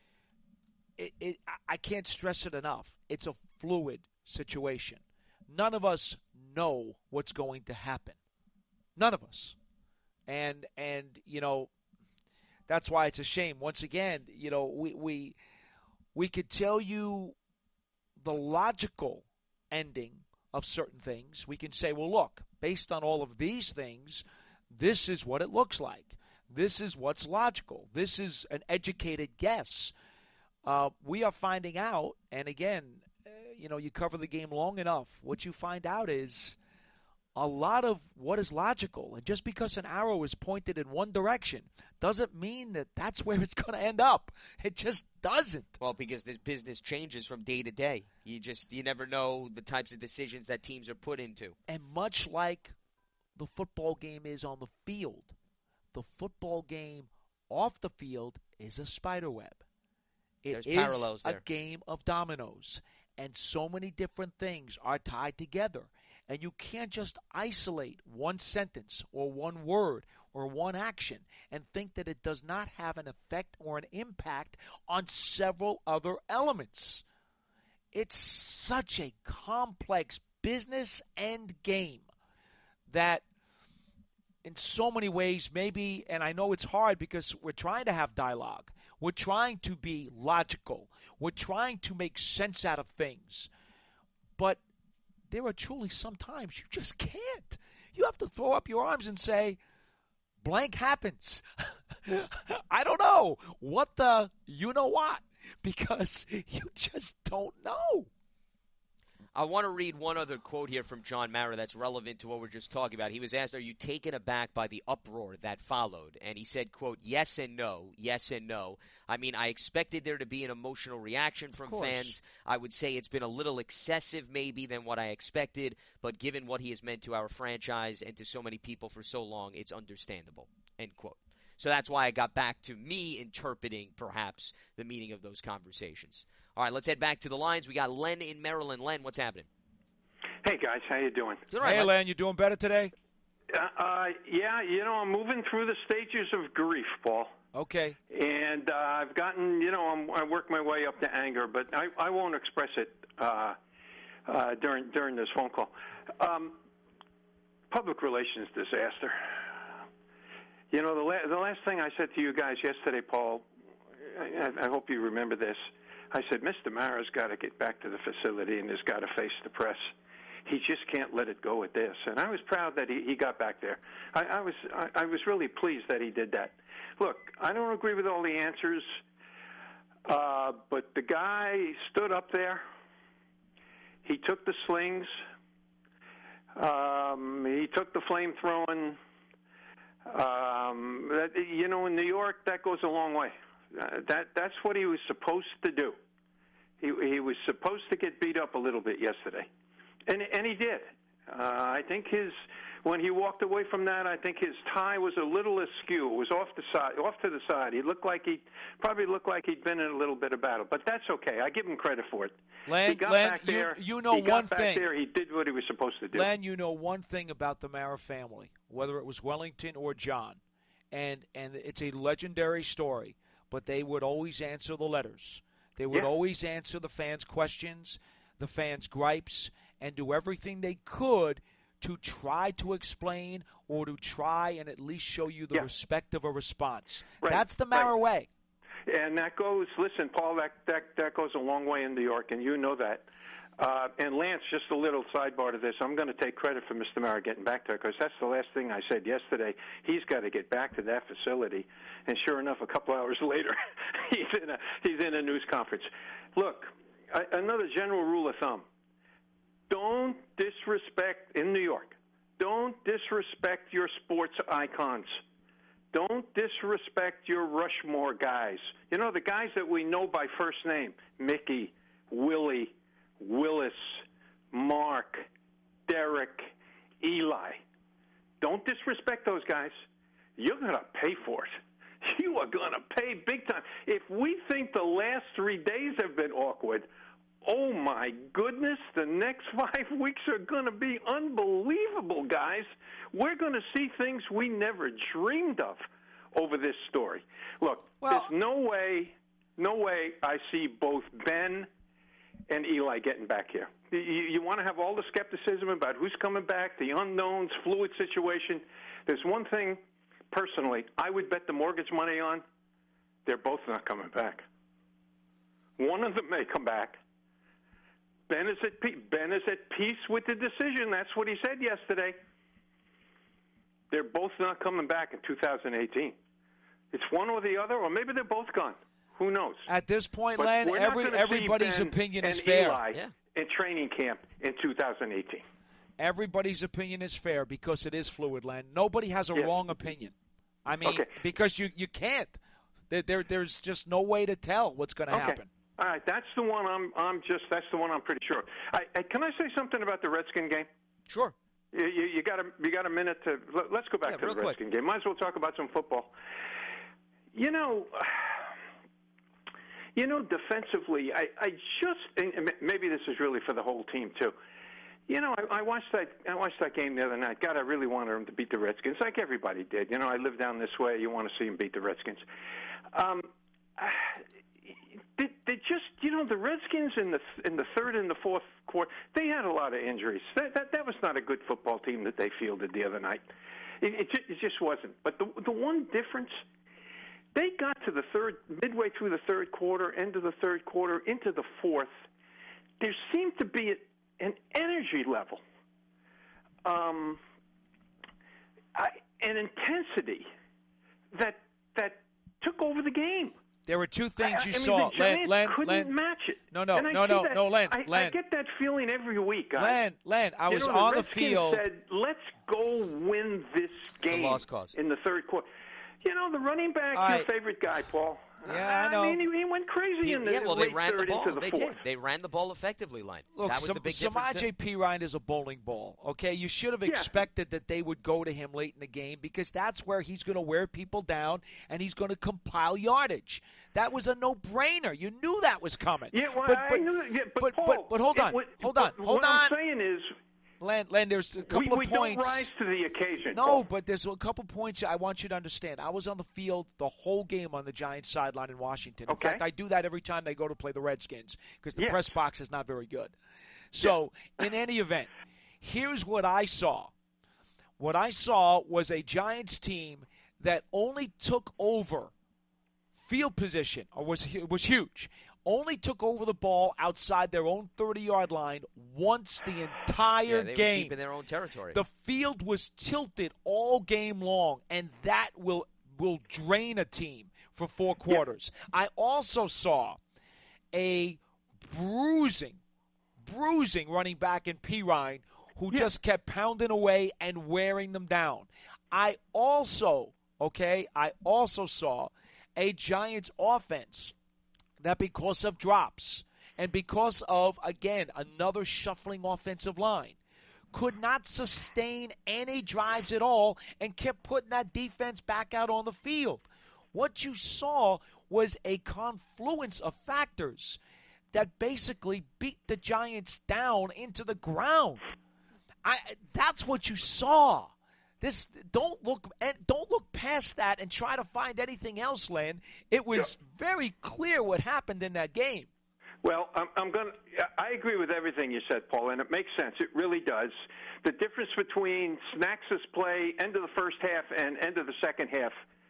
it, it, I can't stress it enough. It's a fluid situation. None of us know what's going to happen. None of us. And, and you know, that's why it's a shame. Once again, you know, we we, we could tell you the logical ending of certain things. We can say, well, look, based on all of these things, this is what it looks like. This is what's logical. This is an educated guess. Uh, we are finding out, and again, uh, you know, you cover the game long enough, what you find out is a lot of what is logical. And just because an arrow is pointed in one direction doesn't mean that that's where it's going to end up. It just doesn't. Well, because this business changes from day to day. You just you never know the types of decisions that teams are put into. And much like the football game is on the field, the football game off the field is a spider web. It There's is parallels a there. game of dominoes, and so many different things are tied together. And you can't just isolate one sentence or one word or one action and think that it does not have an effect or an impact on several other elements. It's such a complex business and game that in so many ways maybe, and I know it's hard because we're trying to have dialogue. We're trying to be logical. We're trying to make sense out of things. But there are truly some times you just can't. You have to throw up your arms and say, blank happens. I don't know. What the you know what? Because you just don't know. I want to read one other quote here from John Mara that's relevant to what we're just talking about. He was asked, are you taken aback by the uproar that followed? And he said, quote, yes and no, yes and no. I mean, I expected there to be an emotional reaction from fans. I would say it's been a little excessive maybe than what I expected, but given what he has meant to our franchise and to so many people for so long, it's understandable, end quote. So that's why I got back to me interpreting, perhaps, the meaning of those conversations. All right, let's head back to the lines. We got Len in Maryland. Len, what's happening? Hey, guys. How you doing? Doing all right, Hey, Len. Len, you doing better today? Uh, uh, yeah, you know, I'm moving through the stages of grief, Paul. Okay. And uh, I've gotten, you know, I'm, I work my way up to anger, but I, I won't express it uh, uh, during during this phone call. Um, public relations disaster. You know, the, la- the last thing I said to you guys yesterday, Paul, I, I hope you remember this. I said, Mister Mara's got to get back to the facility and has got to face the press. He just can't let it go with this. And I was proud that he, he got back there. I, I was I, I was really pleased that he did that. Look, I don't agree with all the answers, uh, but the guy stood up there. He took the slings. Um, he took the flame throwing. Um, that, you know, in New York, that goes a long way. Uh, that that's what he was supposed to do. He he was supposed to get beat up a little bit yesterday, and and he did. Uh, I think his when he walked away from that, I think his tie was a little askew. It was off the side, off to the side. He looked like he probably looked like he'd been in a little bit of battle, but that's okay. I give him credit for it. Len, he got Len, back you, there. you know he got one back thing. there. He did what he was supposed to do. Len, you know one thing about the Mara family, whether it was Wellington or John, and and it's a legendary story. But they would always answer the letters. They would yeah. always answer the fans' questions, the fans' gripes, and do everything they could to try to explain or to try and at least show you the yeah. respect of a response. Right. That's the Mara right. way. And that goes, listen, Paul, that, that, that goes a long way in New York, and you know that. Uh, and Lance, just a little sidebar to this. I'm going to take credit for Mister Mara getting back there because that's the last thing I said yesterday. He's got to get back to that facility. And sure enough, a couple hours later, he's in a he's in a news conference. Look, I, another general rule of thumb: don't disrespect in New York. Don't disrespect your sports icons. Don't disrespect your Rushmore guys. You know the guys that we know by first name: Mickey, Willie, Willis, Mark, Derek, Eli. Don't disrespect those guys. You're going to pay for it. You are going to pay big time. If we think the last three days have been awkward, oh my goodness, the next five weeks are going to be unbelievable, guys. We're going to see things we never dreamed of over this story. Look, well, there's no way, no way I see both Ben and Eli getting back here. You, you want to have all the skepticism about who's coming back, the unknowns, fluid situation. There's one thing, personally, I would bet the mortgage money on, they're both not coming back. One of them may come back. Ben is at peace. Ben is at peace with the decision. That's what he said yesterday. They're both not coming back in two thousand eighteen. It's one or the other, or maybe they're both gone. Who knows? At this point, But Len, we're not every gonna everybody's see Ben opinion and is fair. Eli Yeah. in training camp in two thousand eighteen. Everybody's opinion is fair because it is fluid, Len. Nobody has a Yes. wrong opinion. I mean, Okay. because you, you can't. There, there there's just no way to tell what's going to Okay. happen. All right, that's the one I'm I'm just that's the one I'm pretty sure. I, I, can I say something about the Redskin game? Sure. You, you, you got a you got a minute to let, let's go back Yeah, to real the quick. Redskin game. Might as well talk about some football. You know, you know, defensively, I, I just and maybe this is really for the whole team too. You know, I, I watched that. I watched that game the other night. God, I really wanted them to beat the Redskins, like everybody did. You know, I live down this way. You want to see them beat the Redskins. Um, they, they just, you know, the Redskins in the in the third and the fourth quarter, they had a lot of injuries. That that, that was not a good football team that they fielded the other night. It, it, just, it just wasn't. But the the one difference, they got to the third, midway through the third quarter, end of the third quarter, into the fourth. There seemed to be a, an energy level, um, I, an intensity that that took over the game. There were two things I, you I mean, saw. the Len, Giants Len, couldn't Len. match it. No, no, and I no, see no, that, no, Len, I, Len. I get that feeling every week, guys. Len, Len, I you was know, on the, the Redskins field. said, let's go win this game lost cause. in the third quarter. You know, the running back, All your right. favorite guy, Paul. Yeah, I know. I mean, he, he went crazy He- in the yeah, well, they late ran the third ball. into the They fourth. did. They ran the ball effectively, Line. Look, that was Sam- the big difference. Samaje Perine is a bowling ball, okay? You should have Yeah. expected that they would go to him late in the game because that's where he's going to wear people down and he's going to compile yardage. That was a no-brainer. You knew that was coming. Yeah, well, but, I but, knew that. Yeah, but, but, Paul, but, but hold it on. was- hold on. but Hold what on. I'm saying is, Len, Len, there's a couple we, of we points. We don't rise to the occasion. No, Paul. but there's a couple points I want you to understand. I was on the field the whole game on the Giants sideline in Washington. In okay. fact, I do that every time they go to play the Redskins because the yes. press box is not very good. So, yeah. in any event, here's what I saw. What I saw was a Giants team that only took over field position, or was was huge, only took over the ball outside their own thirty-yard line once the entire yeah, they game. Were deep in their own territory. The field was tilted all game long, and that will will drain a team for four quarters. Yeah. I also saw a bruising, bruising running back in Pirine who yeah. just kept pounding away and wearing them down. I also, okay, I also saw a Giants offense that because of drops and because of, again, another shuffling offensive line, could not sustain any drives at all and kept putting that defense back out on the field. What you saw was a confluence of factors that basically beat the Giants down into the ground. I, that's what you saw. This don't look don't look past that and try to find anything else, Len. It was yeah. very clear what happened in that game. Well, I'm, I'm going. I agree with everything you said, Paul, and it makes sense. It really does. The difference between Snacks' play end of the first half and end of the second half,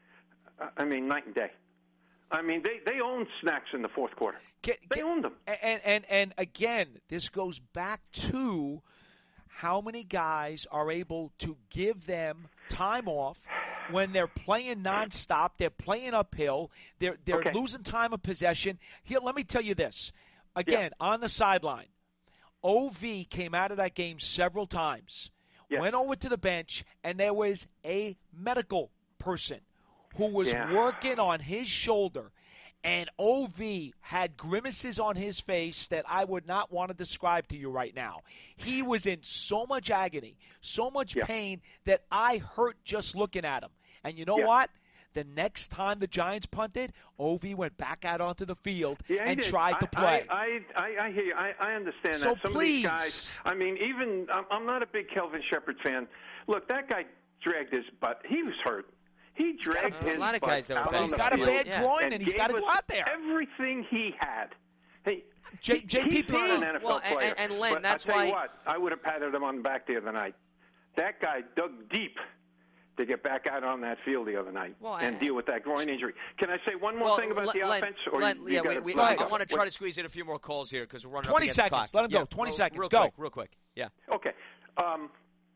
I mean, night and day. I mean, they, they owned Snacks in the fourth quarter. Get, they get, owned them. And, and and again, this goes back to how many guys are able to give them time off when they're playing nonstop, they're playing uphill, they're they're okay. losing time of possession. Here, let me tell you this. Again, yeah. on the sideline, O V came out of that game several times, yeah. went over to the bench, and there was a medical person who was yeah. working on his shoulder. And O V had grimaces on his face that I would not want to describe to you right now. He was in so much agony, so much yeah. pain that I hurt just looking at him. And you know yeah. what? The next time the Giants punted, O V went back out onto the field yeah, and did. tried to I, play. I, I, I hear you. I, I understand so that. Some please. of these guys, I mean, even I'm, I'm not a big Kelvin Shepherd fan. Look, that guy dragged his butt. He was hurt. He dragged a, his a lot of guys that butt were out He's on got the a field bad yeah. groin, and, and he's gave got to us go out there. Everything he had. Hey, J- he, J P P. He's not an N F L well, player. and, and Len, but that's I tell why. you what, I would have patted him on the back the other night. That guy dug deep to get back out on that field the other night well, and I, deal with that groin injury. Can I say one more well, thing about Len, the Len, offense? Or Len, you, you yeah, gotta, we, we, let I, me I want to go. try to squeeze in a few more calls here because we're running twenty up against seconds. the clock. Let him yeah, go. twenty real, seconds. Real go. quick, real quick. Yeah. Okay. Um,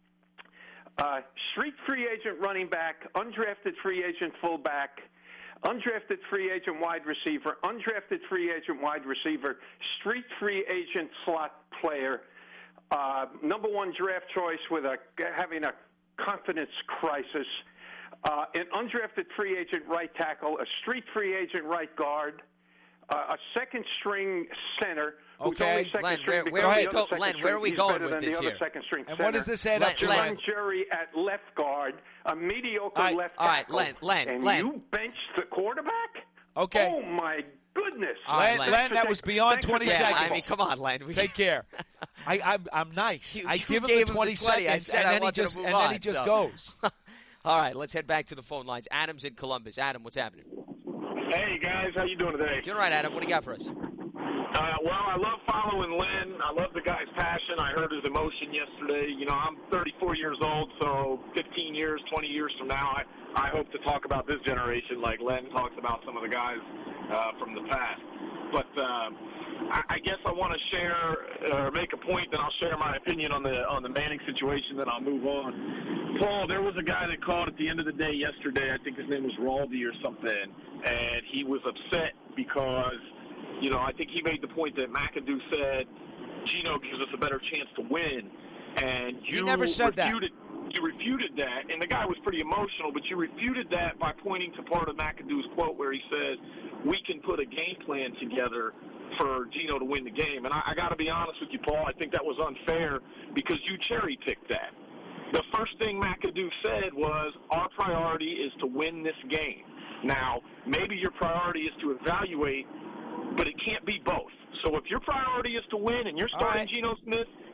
uh, street free agent running back, undrafted free agent fullback, undrafted free agent wide receiver, undrafted free agent wide receiver, street free agent slot player, uh, number one draft choice with a having a confidence crisis, uh, an undrafted free agent right tackle, a street free agent right guard, uh, a second string center who's Okay. only second Len, string where- because where are the we other go- second Len, string, where are we he's going better with than this the other here? second string And center. what does this add Len, up to, Len, Len? Ron Jerry at left guard, a mediocre All right, left all right, tackle, Len, Len, and Len. you benched the quarterback? Okay. Oh, my goodness. All right, Len, Len. Len, that was beyond Thanks for twenty taking Yeah, seconds. I mean, come on, Len. We, Take care. I, I'm, I'm nice. You- I you give him gave the him the twenty twenty. I seconds, said and I then he wanted to just move and then he on, just so. goes. All right, let's head back to the phone lines. Adam's in Columbus. Adam, what's happening? Hey guys, how you doing today? Doing all right, Adam. What do you got for us? Uh, well, I love following Len. I love the guy's passion. I heard his emotion yesterday. You know, I'm thirty-four years old, so fifteen years, twenty years from now, I, I hope to talk about this generation like Len talks about some of the guys uh, from the past. But uh, I, I guess I want to share or make a point, then I'll share my opinion on the on the Manning situation, then I'll move on. Paul, there was a guy that called at the end of the day yesterday. I think his name was Raldy or something, and he was upset because, you know, I think he made the point that McAdoo said Geno gives us a better chance to win, and you He never said that. refuted, you refuted that, and the guy was pretty emotional, but you refuted that by pointing to part of McAdoo's quote where he said, we can put a game plan together for Geno to win the game. And I, I got to be honest with you, Paul, I think that was unfair because you cherry-picked that. The first thing McAdoo said was, our priority is to win this game. Now, maybe your priority is to evaluate, but it can't be both. So if your priority is to win and you're starting right. Geno Smith,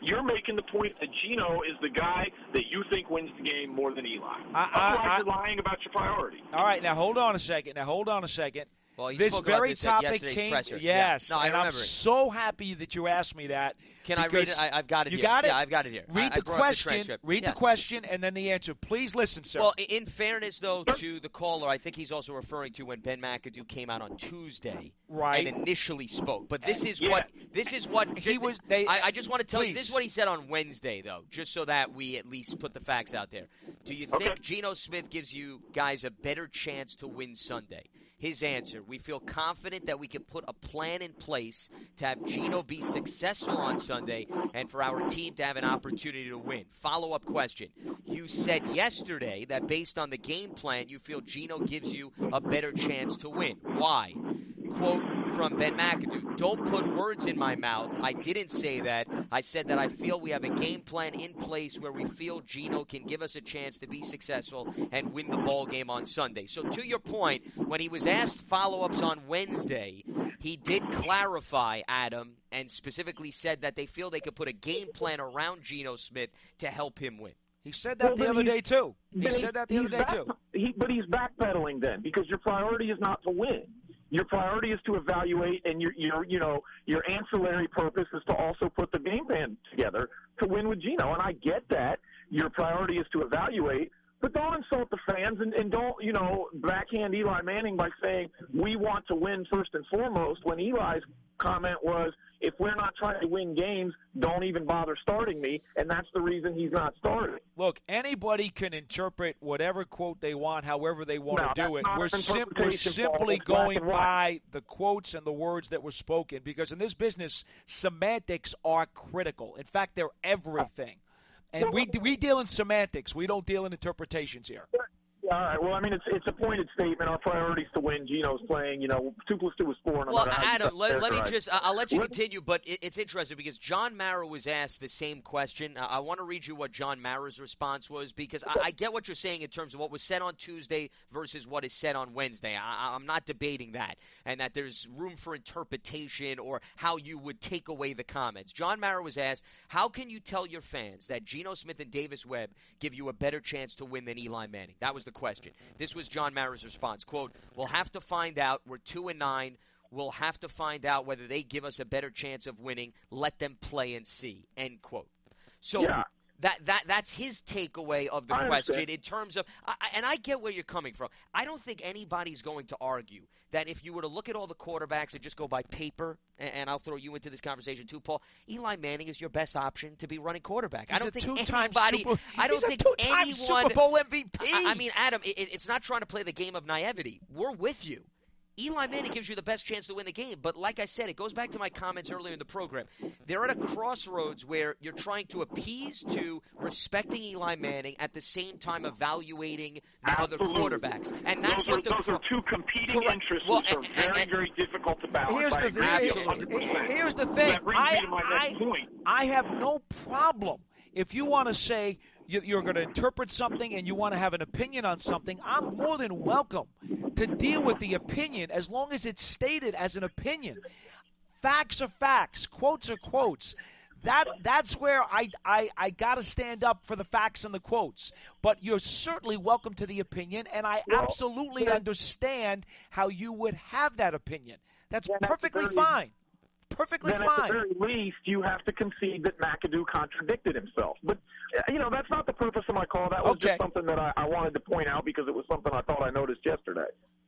you're making the point that Geno is the guy that you think wins the game more than Eli. I, Otherwise, I, you're lying about your priority. All right, now hold on a second. Now hold on a second. Well, you this spoke very about this topic at yesterday's came. presser. Yes, yeah. no, I and remember I'm it. so happy that you asked me that. Can I read it? I, I've got it you here. got it? Yeah, I've got it here. Read I, the I brought question. The transcript. read yeah. the question and then the answer. Please listen, sir. Well, in fairness, though, to the caller, I think he's also referring to when Ben McAdoo came out on Tuesday right. and initially spoke. But this is yeah. what this is what he was. They, I, I just want to tell please. you this is what he said on Wednesday, though, just so that we at least put the facts out there. Do you think okay. Geno Smith gives you guys a better chance to win Sunday? His answer, we feel confident that we can put a plan in place to have Geno be successful on Sunday and for our team to have an opportunity to win. Follow-up question. You said yesterday that based on the game plan, you feel Geno gives you a better chance to win. Why? Quote from Ben McAdoo, don't put words in my mouth. I didn't say that. I said that I feel we have a game plan in place where we feel Geno can give us a chance to be successful and win the ball game on Sunday. So to your point, when he was asked follow-ups on Wednesday, he did clarify, Adam, and specifically said that they feel they could put a game plan around Geno Smith to help him win. He said that well, the other day, too. He said he, that the other day, back, too. He, but he's backpedaling then because your priority is not to win. Your priority is to evaluate, and your, your, you know, your ancillary purpose is to also put the game plan together to win with Geno. And I get that your priority is to evaluate, but don't insult the fans and, and don't, you know, backhand Eli Manning by saying we want to win first and foremost when Eli's comment was, if we're not trying to win games, don't even bother starting me, and that's the reason he's not starting. Look, anybody can interpret whatever quote they want, however they want no, to do it. We're, sim- we're simply going by the quotes and the words that were spoken because in this business, semantics are critical. In fact, they're everything. And we we deal in semantics. We don't deal in interpretations here. All right. Well, I mean, it's it's a pointed statement. Our priority is to win. Geno's playing. You know, two plus two is four. No well, matter how Adam, let, let me right. just – I'll let you continue, but it, it's interesting because John Mara was asked the same question. I, I want to read you what John Mara's response was because I, I get what you're saying in terms of what was said on Tuesday versus what is said on Wednesday. I, I'm not debating that and that there's room for interpretation or how you would take away the comments. John Mara was asked, how can you tell your fans that Geno Smith and Davis Webb give you a better chance to win than Eli Manning? That was the question. This was John Mara's response. Quote, we'll have to find out. We're two and nine. We'll have to find out whether they give us a better chance of winning. Let them play and see. End quote. So yeah. that that that's his takeaway of the I question understand. in terms of I, and I get where you're coming from. I don't think anybody's going to argue that if you were to look at all the quarterbacks and just go by paper, and, and I'll throw you into this conversation too, Paul, Eli Manning is your best option to be running quarterback. He's I don't think two-time anybody Super, I don't he's think a two-time anyone Super Bowl M V P. I, I mean, Adam, it, it's not trying to play the game of naivety. We're with you. Eli Manning gives you the best chance to win the game. But like I said, it goes back to my comments earlier in the program. They're at a crossroads where you're trying to appease to respecting Eli Manning at the same time evaluating the Absolutely. other quarterbacks. And that's those what are, the, those are two competing correct. interests well, which are and, very, and, very difficult to balance. Here's I the agree thing. with you one hundred percent. Here's the thing. That brings I, me to my I, next point. I have no problem. If you want to say you're going to interpret something and you want to have an opinion on something, I'm more than welcome to deal with the opinion as long as it's stated as an opinion. Facts are facts. Quotes are quotes. That that's where I I, I got to stand up for the facts and the quotes. But you're certainly welcome to the opinion, and I Well, absolutely then- understand how you would have that opinion. That's Then at the perfectly very- fine. Perfectly then fine. at the very least, you have to concede that McAdoo contradicted himself. But, you know, that's not the purpose of my call. That was Okay. just something that I, I wanted to point out because it was something I thought I noticed yesterday.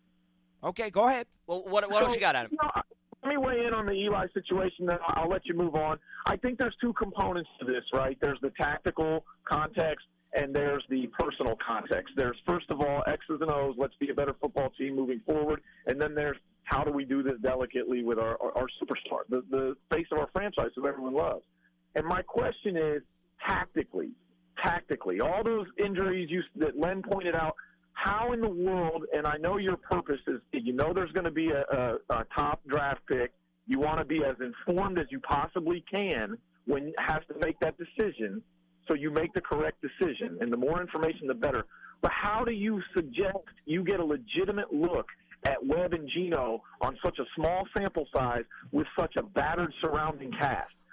Okay, go ahead. well, what, what So, else you got, Adam? you know, let me weigh in on the Eli situation, then I'll let you move on. I think there's two components to this, right? There's the tactical context, and there's the personal context. There's, first of all, X's and O's, let's be a better football team moving forward, and then there's how do we do this delicately with our, our, our superstar, the, the face of our franchise who everyone loves. And my question is, tactically, tactically, all those injuries you, that Len pointed out, how in the world, and I know your purpose is, you know there's going to be a, a, a top draft pick, you want to be as informed as you possibly can when it has to make that decision, so you make the correct decision, and the more information, the better. But how do you suggest you get a legitimate look at Webb and Geno on such a small sample size with such a battered surrounding cast?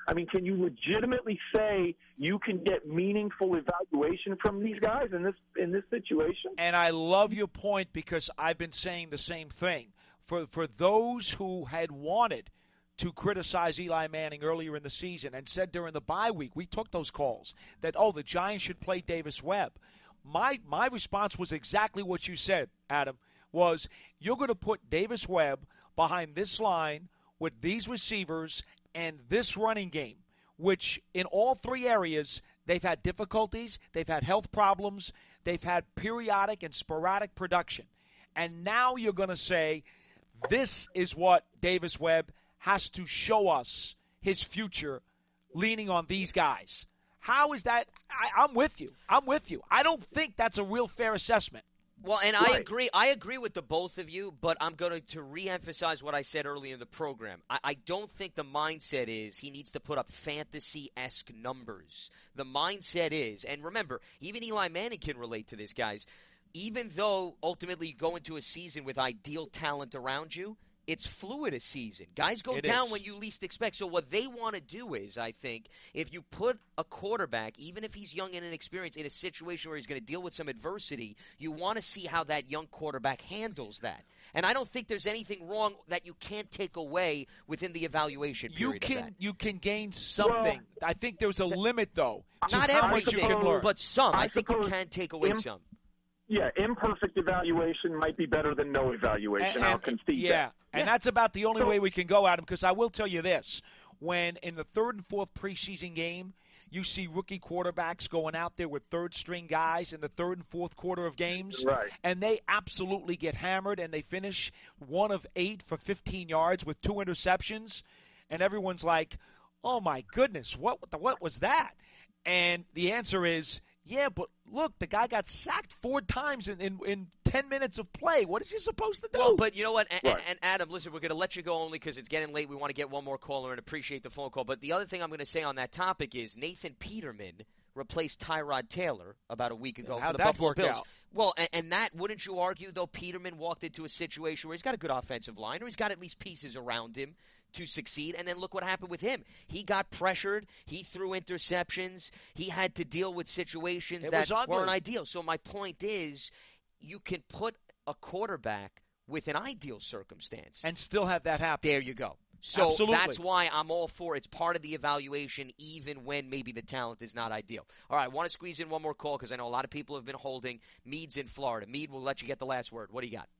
I mean, can you legitimately say you can get meaningful evaluation from these guys in this in this situation? And I love your point because I've been saying the same thing. For for those who had wanted to criticize Eli Manning earlier in the season and said during the bye week, we took those calls, that, oh, the Giants should play Davis Webb. My my response was exactly what you said, Adam, was you're going to put Davis Webb behind this line with these receivers and this running game, which in all three areas they've had difficulties, they've had health problems, they've had periodic and sporadic production. And now you're going to say this is what Davis Webb has to show us his future leaning on these guys. How is that? I, I'm with you. I'm with you. I don't think that's a real fair assessment. Well, and right. I agree. I agree with the both of you, but I'm going to reemphasize what I said earlier in the program. I, I don't think the mindset is he needs to put up fantasy-esque numbers. The mindset is, and remember, even Eli Manning can relate to this, guys. Even though ultimately you go into a season with ideal talent around you, it's fluid a season. Guys go it down is. when you least expect. So what they want to do is, I think, if you put a quarterback, even if he's young and inexperienced, in a situation where he's going to deal with some adversity, you want to see how that young quarterback handles that. And I don't think there's anything wrong that you can't take away within the evaluation period. You can of that. you can gain something. Well, I think there's a limit, though, to Not how much everything, you can learn. but some. I, I think you suppose can take away im- some. Yeah, imperfect evaluation might be better than no evaluation. And- I'll and- concede yeah, that. and Yeah. that's about the only So- way we can go, Adam, because I will tell you this. When in the third and fourth preseason game, you see rookie quarterbacks going out there with third-string guys in the third and fourth quarter of games, Right. and they absolutely get hammered, and they finish one of eight for fifteen yards with two interceptions, and everyone's like, oh, my goodness, what what was that? And the answer is, yeah, but look, the guy got sacked four times in, in, in ten minutes of play. What is he supposed to do? Well, but you know what? And, Right. and Adam, listen, we're going to let you go only because it's getting late. We want to get one more caller and appreciate the phone call. But the other thing I'm going to say on that topic is Nathan Peterman replaced Tyrod Taylor about a week ago How'd for the that Buffalo work Bills. out? Well, and, and that, wouldn't you argue, though, Peterman walked into a situation where he's got a good offensive line or he's got at least pieces around him to succeed, and then look what happened with him. He got pressured. He threw interceptions. He had to deal with situations It that was ugly. weren't ideal. So my point is, you can put a quarterback with an ideal circumstance. And still have that happen. There you go. So Absolutely. that's why I'm all for it. It's part of the evaluation, even when maybe the talent is not ideal. All right, I want to squeeze in one more call because I know a lot of people have been holding. Mead's in Florida. Mead, we'll let you get the last word. What do you got?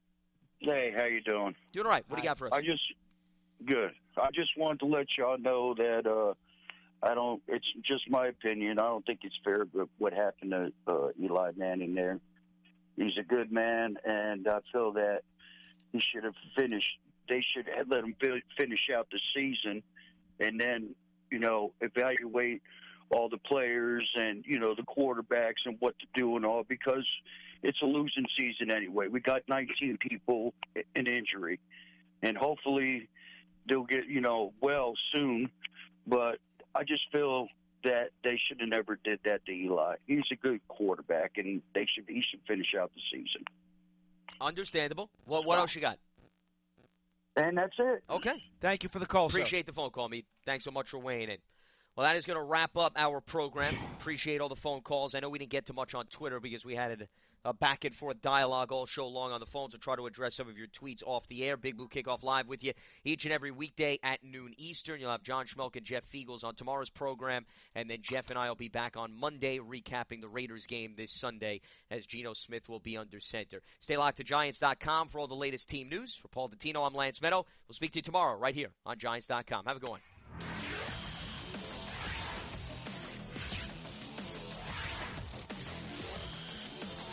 Hey, how you doing? Doing all right. What do you got for us? I just good. I just wanted to let y'all know that uh, I don't. It's just my opinion. I don't think it's fair what happened to uh, Eli Manning there. He's a good man, and I feel that he should have finished. They should have let him finish out the season, and then you know evaluate all the players and you know the quarterbacks and what to do and all, because it's a losing season anyway. We got nineteen people in injury, and hopefully they'll get, you know, well soon. But I just feel that they should have never did that to Eli. He's a good quarterback, and they should he should finish out the season. Understandable. What what else you got? And that's it. Okay. Thank you for the call, sir. Appreciate the phone call, Mead. Thanks so much for weighing in. Well, that is going to wrap up our program. Appreciate all the phone calls. I know we didn't get to much on Twitter because we had a, a back-and-forth dialogue all show long on the phones. We'll try to address some of your tweets off the air. Big Blue Kickoff Live with you each and every weekday at noon Eastern. You'll have John Schmelk and Jeff Fiegels on tomorrow's program, and then Jeff and I will be back on Monday recapping the Raiders game this Sunday as Geno Smith will be under center. Stay locked to Giants dot com for all the latest team news. For Paul Dottino, I'm Lance Meadow. We'll speak to you tomorrow right here on Giants dot com. Have a good one.